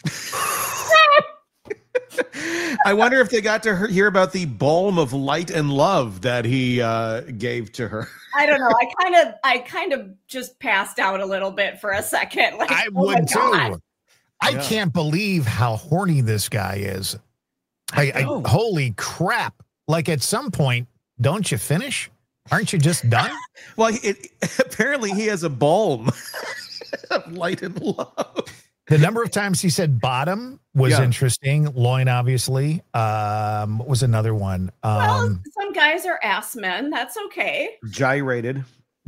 I wonder if they got to hear about the balm of light and love that he gave to her. I don't know. I kind of just passed out a little bit for a second. Like, I would too. I can't believe how horny this guy is. Holy crap. Like at some point, don't you finish? Aren't you just done? Well, apparently he has a balm of light and love. The number of times he said bottom was interesting. Loin, obviously. What was another one? Well, some guys are ass men. That's okay. Gyrated.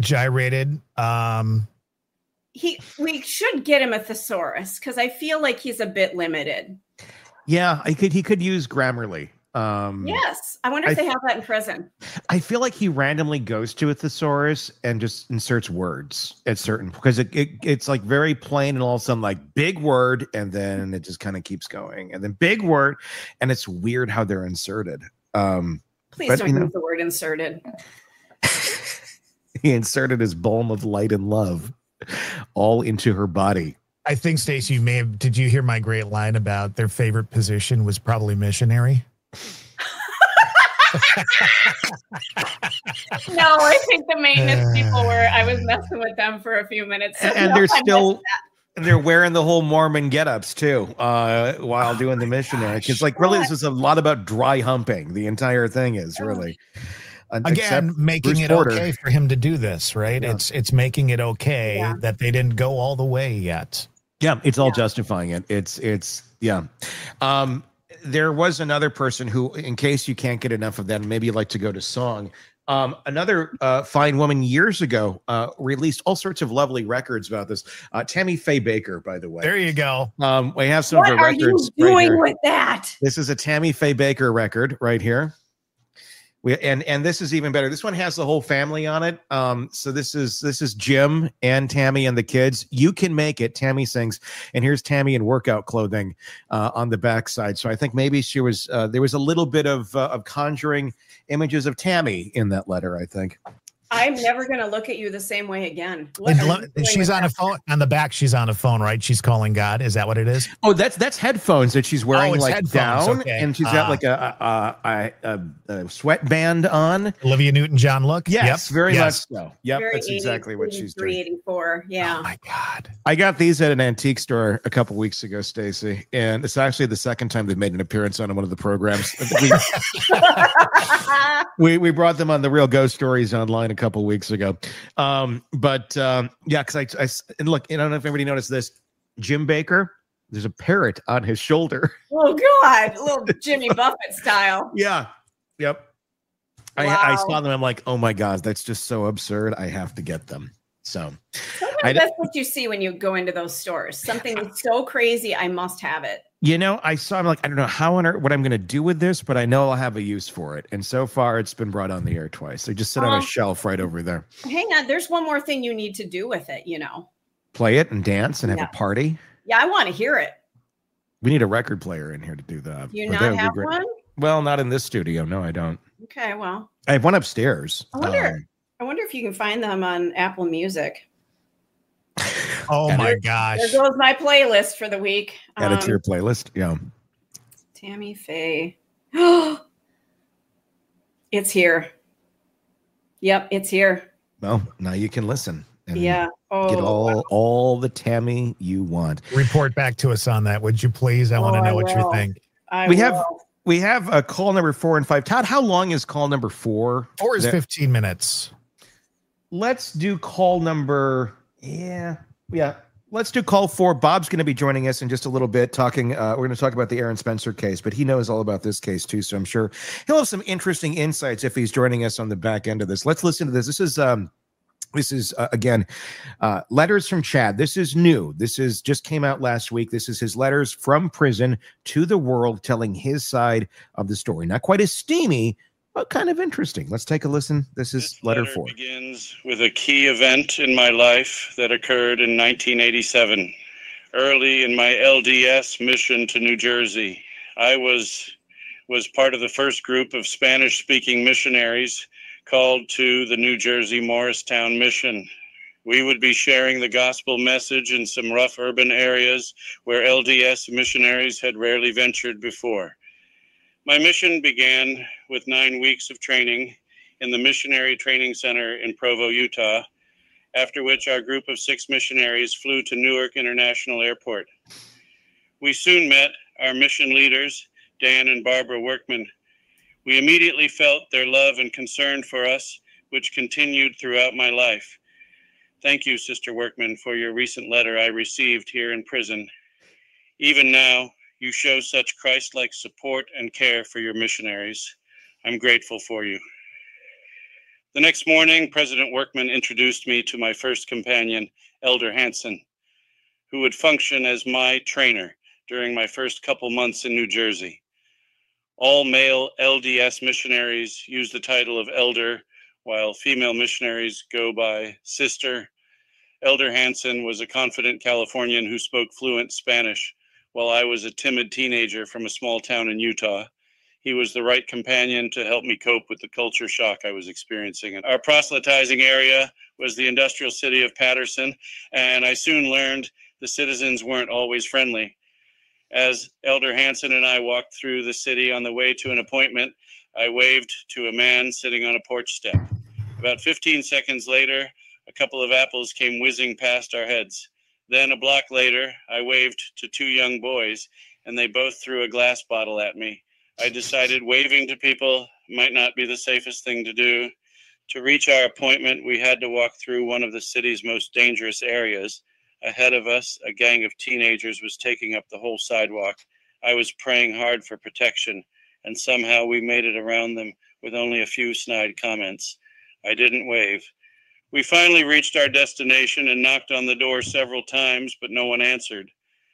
We should get him a thesaurus because I feel like he's a bit limited. Yeah, he could use Grammarly. Yes. I wonder if they have that in prison. I feel like he randomly goes to a thesaurus and just inserts words at certain, because it's like very plain, and all of a sudden like big word, and then it just kind of keeps going, and then big word, and it's weird how they're inserted. Please don't use the word inserted. He inserted his balm of light and love all into her body. I think, Stacey, did you hear my great line about their favorite position was probably missionary? No, I think the maintenance people I was messing with them for a few minutes. So and they're wearing the whole Mormon get-ups too, while doing the missionary. Because really, this is a lot about dry humping. The entire thing is really. Again, making it okay for him to do this, right? Yeah. It's making it okay that they didn't go all the way yet. Yeah, it's all justifying it. It's there was another person who, in case you can't get enough of that, and maybe you'd like to go to song, another fine woman years ago released all sorts of lovely records about this. Tammy Faye Bakker, by the way. There you go. We have some of her records. What are you doing with that? This is a Tammy Faye Bakker record right here. And this is even better. This one has the whole family on it. So this is Jim and Tammy and the kids. You can make it, Tammy sings. And here's Tammy in workout clothing on the backside. So I think maybe she was there was a little bit of conjuring images of Tammy in that letter, I think. I'm never going to look at you the same way again. She's on a phone on the back. She's on a phone, right? She's calling God. Is that what it is? Oh, that's headphones that she's wearing down, okay. And she's got like a sweatband on. Olivia Newton-John look. Yes, very much so. Yep, very that's exactly what she's doing. 384. Yeah. Oh my God. I got these at an antique store a couple weeks ago, Stacey, and it's actually the second time they've made an appearance on one of the programs. We brought them on the Real Ghost Stories online a couple weeks ago. Because I and look, I don't know if everybody noticed this. Jim Bakker, there's a parrot on his shoulder. Oh God, a little Jimmy Buffett style. Yeah. Yep. Wow. I saw them. I'm like, oh my God, that's just so absurd. I have to get them. So that's what you see when you go into those stores. Something that's so crazy, I must have it. I saw, I'm like, I don't know what I'm going to do with this, but I know I'll have a use for it. And so far, it's been brought on the air twice. They just sit on a shelf right over there. Hang on. There's one more thing you need to do with it, Play it and dance and have a party. Yeah, I want to hear it. We need a record player in here to do that. Do you not have one? Well, not in this studio. No, I don't. Okay, well. I have one upstairs. I wonder if you can find them on Apple Music. Oh my gosh. There goes my playlist for the week. Add it to your playlist. Yeah. Tammy Faye. It's here. Yep, it's here. Well, now you can listen. And get all the Tammy you want. Report back to us on that, would you please? I want to know what you think. We have a call number 4 and 5. Todd, how long is call number 4? 4 is 15 minutes. Let's do call number. Let's do call 4. Bob's going to be joining us in just a little bit talking. We're going to talk about the Aaron Spencer case, but he knows all about this case too. So I'm sure he'll have some interesting insights if he's joining us on the back end of this. Let's listen to this. This is again, letters from Chad. This is new. This is just came out last week. This is his letters from prison to the world, telling his side of the story. Not quite as steamy, but kind of interesting. Let's take a listen. This is letter 4. Begins with a key event in my life that occurred in 1987, early in my LDS mission to New Jersey. I was part of the first group of Spanish-speaking missionaries called to the New Jersey Morristown mission. We would be sharing the gospel message in some rough urban areas where LDS missionaries had rarely ventured before. My mission began with 9 weeks of training in the Missionary Training Center in Provo, Utah, after which our group of 6 missionaries flew to Newark International Airport. We soon met our mission leaders, Dan and Barbara Workman. We immediately felt their love and concern for us, which continued throughout my life. Thank you, Sister Workman, for your recent letter I received here in prison. Even now, you show such Christ-like support and care for your missionaries. I'm grateful for you. The next morning, President Workman introduced me to my first companion, Elder Hansen, who would function as my trainer during my first couple months in New Jersey. All male LDS missionaries use the title of elder, while female missionaries go by sister. Elder Hansen was a confident Californian who spoke fluent Spanish, while I was a timid teenager from a small town in Utah. He was the right companion to help me cope with the culture shock I was experiencing. Our proselytizing area was the industrial city of Patterson, and I soon learned the citizens weren't always friendly. As Elder Hansen and I walked through the city on the way to an appointment, I waved to a man sitting on a porch step. About 15 seconds later, a couple of apples came whizzing past our heads. Then a block later, I waved to two young boys, and they both threw a glass bottle at me. I decided waving to people might not be the safest thing to do. To reach our appointment, we had to walk through one of the city's most dangerous areas. Ahead of us, a gang of teenagers was taking up the whole sidewalk. I was praying hard for protection, and somehow we made it around them with only a few snide comments. I didn't wave. We finally reached our destination and knocked on the door several times, but no one answered.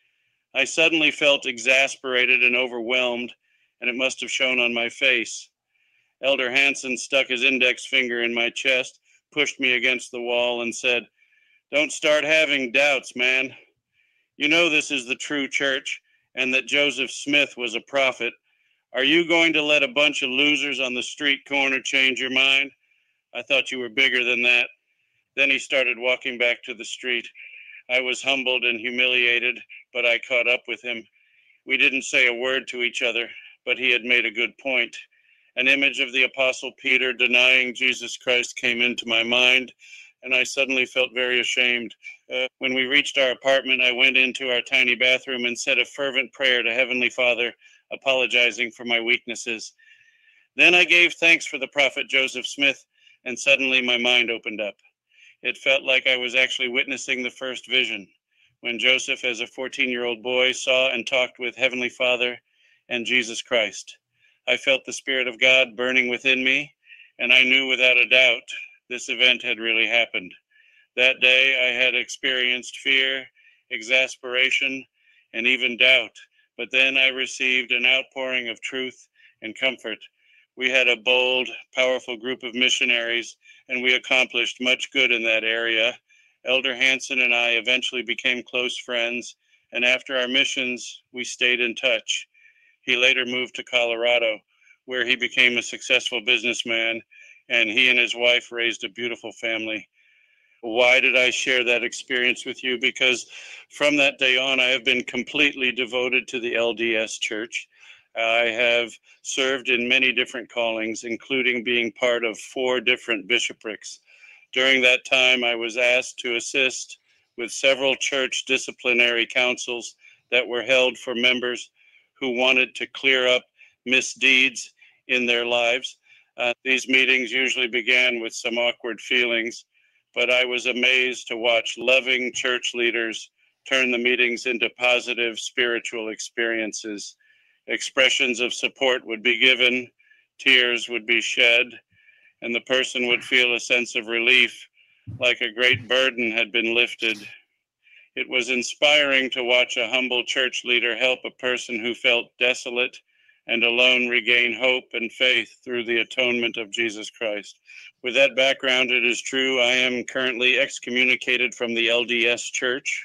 I suddenly felt exasperated and overwhelmed, and it must have shown on my face. Elder Hansen stuck his index finger in my chest, pushed me against the wall, and said, "Don't start having doubts, man. You know this is the true church, and that Joseph Smith was a prophet. Are you going to let a bunch of losers on the street corner change your mind? I thought you were bigger than that." Then he started walking back to the street. I was humbled and humiliated, but I caught up with him. We didn't say a word to each other, but he had made a good point. An image of the Apostle Peter denying Jesus Christ came into my mind, and I suddenly felt very ashamed. When we reached our apartment, I went into our tiny bathroom and said a fervent prayer to Heavenly Father, apologizing for my weaknesses. Then I gave thanks for the prophet Joseph Smith, and suddenly my mind opened up. It felt like I was actually witnessing the first vision, when Joseph, as a 14-year-old boy, saw and talked with Heavenly Father and Jesus Christ. I felt the Spirit of God burning within me, and I knew without a doubt this event had really happened. That day I had experienced fear, exasperation, and even doubt, but then I received an outpouring of truth and comfort. We had a bold, powerful group of missionaries, and we accomplished much good in that area. Elder Hansen and I eventually became close friends, and after our missions, we stayed in touch. He later moved to Colorado, where he became a successful businessman, and he and his wife raised a beautiful family. Why did I share that experience with you? Because from that day on, I have been completely devoted to the LDS Church. I have served in many different callings, including being part of 4 different bishoprics. During that time, I was asked to assist with several church disciplinary councils that were held for members who wanted to clear up misdeeds in their lives. These meetings usually began with some awkward feelings, but I was amazed to watch loving church leaders turn the meetings into positive spiritual experiences. Expressions of support would be given, tears would be shed, and the person would feel a sense of relief, like a great burden had been lifted. It was inspiring to watch a humble church leader help a person who felt desolate and alone regain hope and faith through the atonement of Jesus Christ. With that background, it is true I am currently excommunicated from the LDS Church.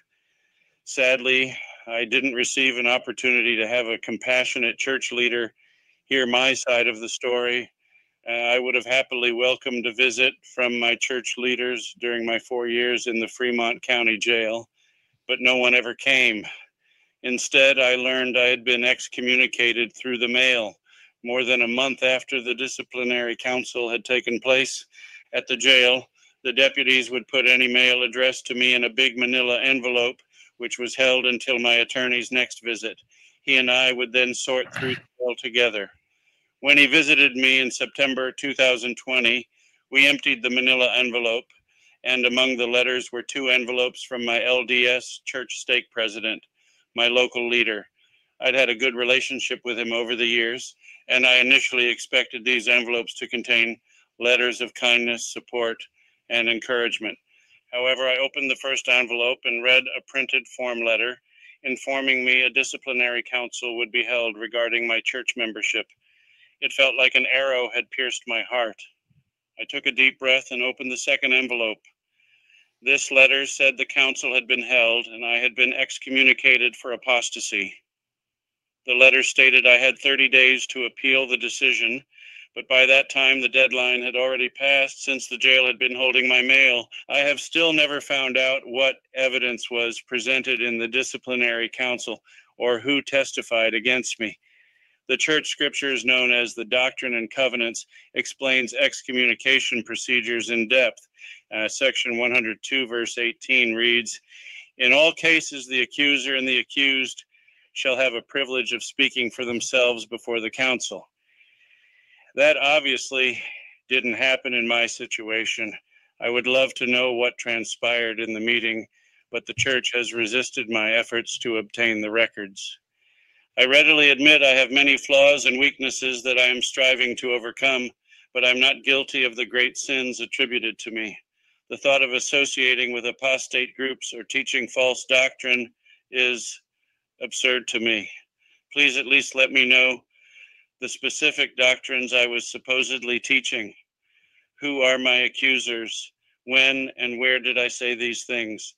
Sadly, I didn't receive an opportunity to have a compassionate church leader hear my side of the story. I would have happily welcomed a visit from my church leaders during my 4 years in the Fremont County Jail, but no one ever came. Instead, I learned I had been excommunicated through the mail more than a month after the disciplinary council had taken place. At the jail, the deputies would put any mail addressed to me in a big manila envelope, which was held until my attorney's next visit. He and I would then sort through the mail together. When he visited me in September 2020, we emptied the manila envelope, and among the letters were 2 envelopes from my LDS church stake president, my local leader. I'd had a good relationship with him over the years, and I initially expected these envelopes to contain letters of kindness, support, and encouragement. However, I opened the first envelope and read a printed form letter informing me a disciplinary council would be held regarding my church membership. It felt like an arrow had pierced my heart. I took a deep breath and opened the second envelope. This letter said the council had been held and I had been excommunicated for apostasy. The letter stated I had 30 days to appeal the decision, but by that time the deadline had already passed since the jail had been holding my mail. I have still never found out what evidence was presented in the disciplinary council or who testified against me. The church scriptures known as the Doctrine and Covenants explains excommunication procedures in depth. Section 102, verse 18 reads, "In all cases, the accuser and the accused shall have a privilege of speaking for themselves before the council." That obviously didn't happen in my situation. I would love to know what transpired in the meeting, but the church has resisted my efforts to obtain the records. I readily admit I have many flaws and weaknesses that I am striving to overcome, but I'm not guilty of the great sins attributed to me. The thought of associating with apostate groups or teaching false doctrine is absurd to me. Please at least let me know the specific doctrines I was supposedly teaching. Who are my accusers? When and where did I say these things?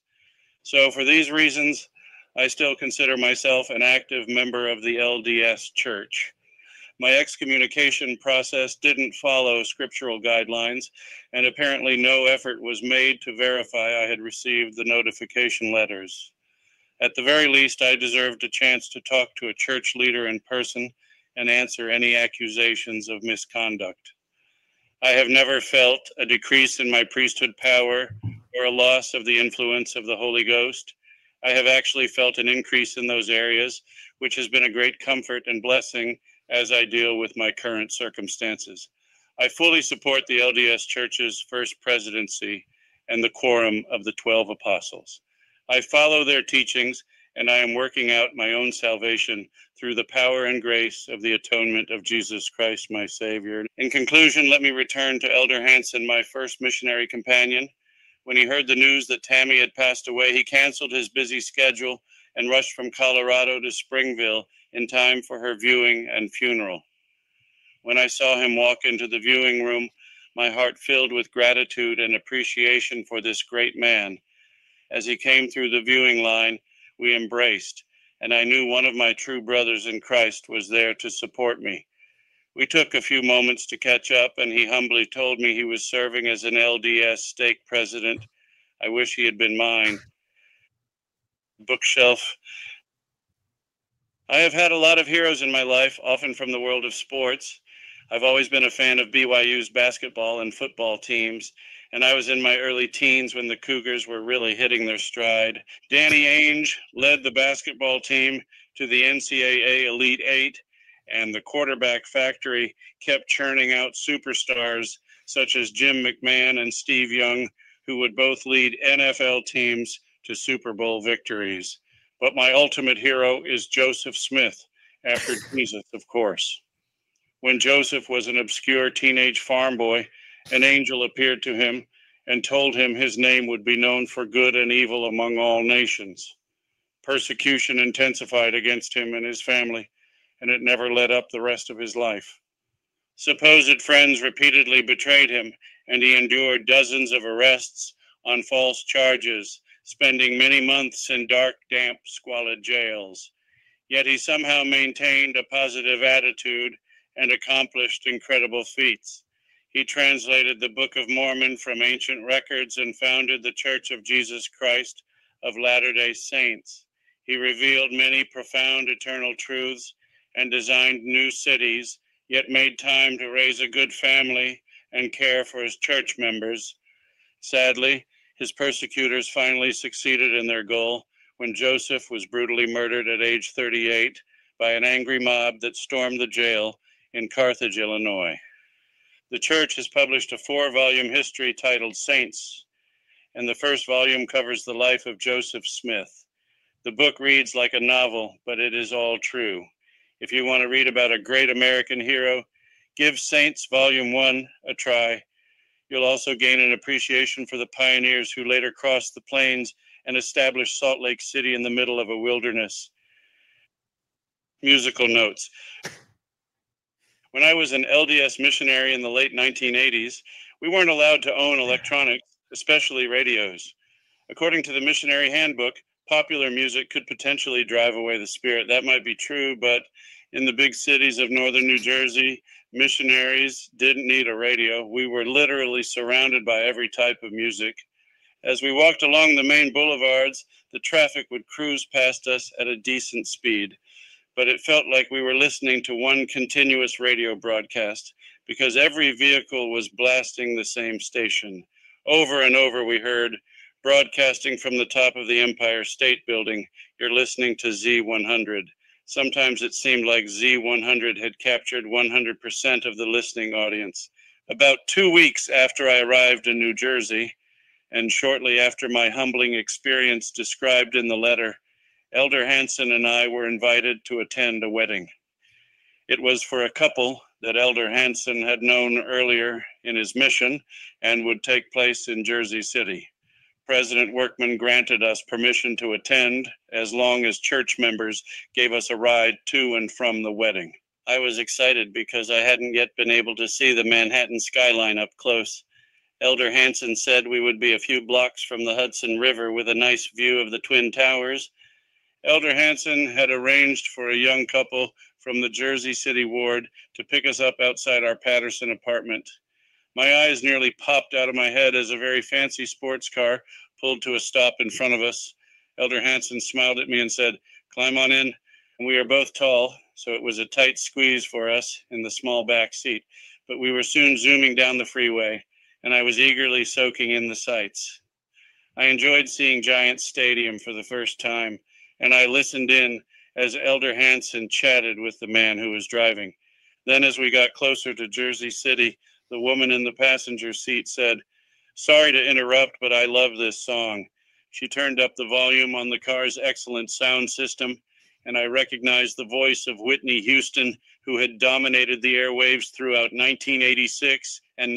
So for these reasons, I still consider myself an active member of the LDS Church. My excommunication process didn't follow scriptural guidelines, and apparently no effort was made to verify I had received the notification letters. At the very least, I deserved a chance to talk to a church leader in person and answer any accusations of misconduct. I have never felt a decrease in my priesthood power or a loss of the influence of the Holy Ghost. I have actually felt an increase in those areas, which has been a great comfort and blessing as I deal with my current circumstances. I fully support the LDS Church's first presidency and the quorum of the 12 apostles. I follow their teachings, and I am working out my own salvation through the power and grace of the atonement of Jesus Christ, my Savior. In conclusion, let me return to Elder Hansen, my first missionary companion. When he heard the news that Tammy had passed away, he canceled his busy schedule and rushed from Colorado to Springville in time for her viewing and funeral. When I saw him walk into the viewing room, my heart filled with gratitude and appreciation for this great man. As he came through the viewing line, we embraced, and I knew one of my true brothers in Christ was there to support me. We took a few moments to catch up, and he humbly told me he was serving as an LDS stake president. I wish he had been mine. Bookshelf. I have had a lot of heroes in my life, often from the world of sports. I've always been a fan of BYU's basketball and football teams, and I was in my early teens when the Cougars were really hitting their stride. Danny Ainge led the basketball team to the NCAA Elite Eight, and the quarterback factory kept churning out superstars such as Jim McMahon and Steve Young, who would both lead NFL teams to Super Bowl victories. But my ultimate hero is Joseph Smith, after Jesus, of course. When Joseph was an obscure teenage farm boy, an angel appeared to him and told him his name would be known for good and evil among all nations. Persecution intensified against him and his family, and it never let up the rest of his life. Supposed friends repeatedly betrayed him, and he endured dozens of arrests on false charges, spending many months in dark, damp, squalid jails. Yet he somehow maintained a positive attitude and accomplished incredible feats. He translated the Book of Mormon from ancient records and founded the Church of Jesus Christ of Latter-day Saints. He revealed many profound eternal truths and designed new cities, yet made time to raise a good family and care for his church members. Sadly, his persecutors finally succeeded in their goal when Joseph was brutally murdered at age 38 by an angry mob that stormed the jail in Carthage, Illinois. The church has published a 4-volume history titled Saints, and the first volume covers the life of Joseph Smith. The book reads like a novel, but it is all true. If you want to read about a great American hero, give Saints Volume 1 a try You'll also gain an appreciation for the pioneers who later crossed the plains and established Salt Lake City in the middle of a wilderness. Musical notes. When I was an LDS missionary in the late 1980s, we weren't allowed to own electronics, especially radios. According to the missionary handbook, popular music could potentially drive away the spirit. That might be true, but in the big cities of northern New Jersey, missionaries didn't need a radio. We were literally surrounded by every type of music. As we walked along the main boulevards, the traffic would cruise past us at a decent speed, but it felt like we were listening to one continuous radio broadcast because every vehicle was blasting the same station. Over and over we heard, broadcasting from the top of the Empire State Building, you're listening to Z100. Sometimes it seemed like Z100 had captured 100% of the listening audience. About 2 weeks after I arrived in New Jersey, and shortly after my humbling experience described in the letter, Elder Hansen and I were invited to attend a wedding. It was for a couple that Elder Hansen had known earlier in his mission and would take place in Jersey City. President Workman granted us permission to attend as long as church members gave us a ride to and from the wedding. I was excited because I hadn't yet been able to see the Manhattan skyline up close. Elder Hansen said we would be a few blocks from the Hudson River with a nice view of the Twin Towers. Elder Hansen had arranged for a young couple from the Jersey City ward to pick us up outside our Patterson apartment. My eyes nearly popped out of my head as a very fancy sports car pulled to a stop in front of us. Elder Hansen smiled at me and said, "Climb on in." And we are both tall, so it was a tight squeeze for us in the small back seat. But we were soon zooming down the freeway, and I was eagerly soaking in the sights. I enjoyed seeing Giants Stadium for the first time, and I listened in as Elder Hansen chatted with the man who was driving. Then as we got closer to Jersey City, the woman in the passenger seat said, "Sorry to interrupt, but I love this song." She turned up the volume on the car's excellent sound system, and I recognized the voice of Whitney Houston, who had dominated the airwaves throughout 1986 and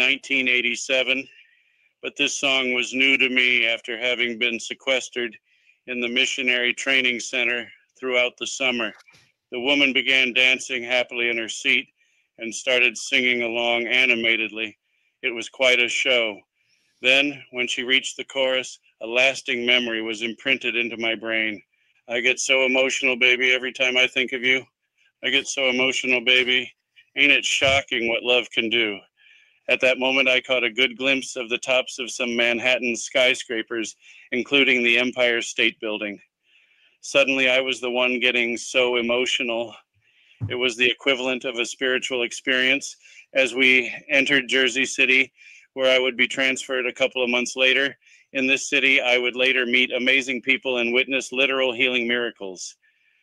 1987. But this song was new to me after having been sequestered in the missionary training center throughout the summer. The woman began dancing happily in her seat and started singing along animatedly. It was quite a show. Then, when she reached the chorus, a lasting memory was imprinted into my brain. "I get so emotional, baby, every time I think of you. I get so emotional, baby. Ain't it shocking what love can do?" At that moment, I caught a good glimpse of the tops of some Manhattan skyscrapers, including the Empire State Building. Suddenly, I was the one getting so emotional. It was the equivalent of a spiritual experience as we entered Jersey City, where I would be transferred a couple of months later. In this city, I would later meet amazing people and witness literal healing miracles.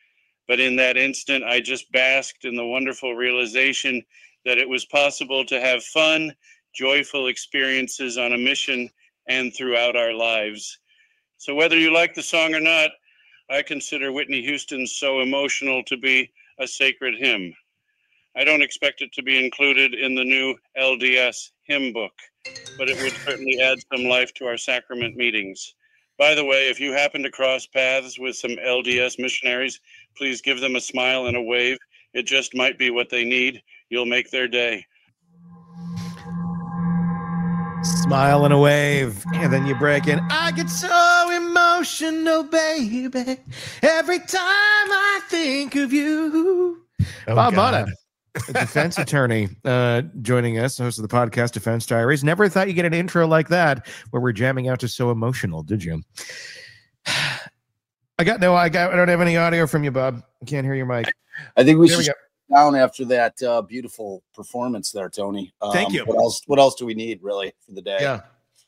But in that instant, I just basked in the wonderful realization that it was possible to have fun, joyful experiences on a mission and throughout our lives. So whether you like the song or not, I consider Whitney Houston's "So Emotional" to be a sacred hymn. I don't expect it to be included in the new LDS hymn book, but it would certainly add some life to our sacrament meetings. By the way, if you happen to cross paths with some LDS missionaries, please give them a smile and a wave. It just might be what they need. You'll make their day. Smile and a wave, and then you break in. "I get so emotional, baby, every time I think of you." Oh, Bob God. Motta, a defense attorney, joining us, host of the podcast Defense Diaries. Never thought you'd get an intro like that where we're jamming out to "So Emotional," did you? I don't have any audio from you, Bob. I can't hear your mic. I think we There we should go. shut down after that beautiful performance there, Tony. Thank you. What else do we need really for the day? Yeah.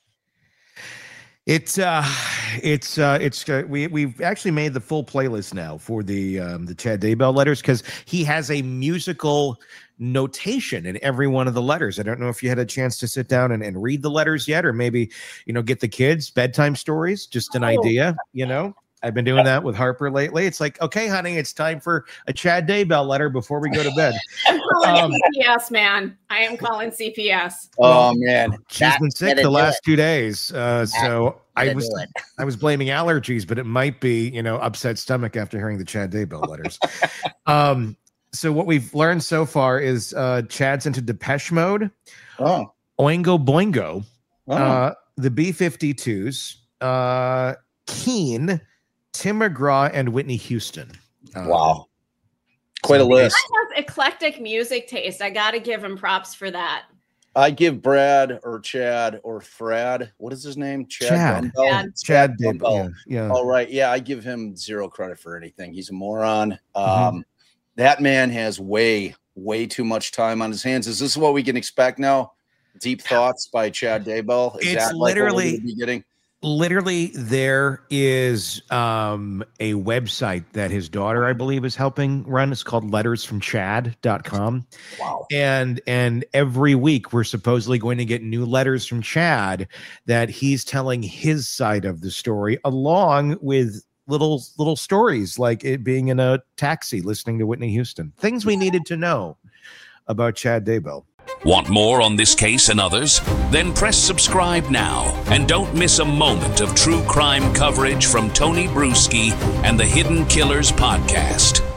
We've actually made the full playlist now for the Chad Daybell letters, because he has a musical notation in every one of the letters. I don't know if you had a chance to sit down and read the letters yet, or maybe, get the kids bedtime stories, just an idea, I've been doing that with Harper lately. It's like, okay, honey, it's time for a Chad Daybell letter before we go to bed. I'm calling CPS, man. I am calling CPS. Oh man, she's been sick the last 2 days, so I was blaming allergies, but it might be upset stomach after hearing the Chad Daybell letters. So what we've learned so far is Chad's into Depeche Mode, Oingo Boingo, the B-52s, Keane, Tim McGraw, and Whitney Houston. Wow. Quite a list. He has eclectic music taste. I got to give him props for that. I give Brad or Chad or Frad. What is his name? Chad Daybell. Yeah. All right. Yeah. I give him zero credit for anything. He's a moron. That man has way too much time on his hands. Is this what we can expect now? Deep Thoughts by Chad Daybell. Is it's that literally what we're getting? Literally, there is a website that his daughter, I believe, is helping run. It's called lettersfromchad.com. Wow. And every week we're supposedly going to get new letters from Chad that he's telling his side of the story, along with little stories like it being in a taxi listening to Whitney Houston. Things we needed to know about Chad Daybell. Want more on this case and others? Then press subscribe now and don't miss a moment of true crime coverage from Tony Bruschi and the Hidden Killers podcast.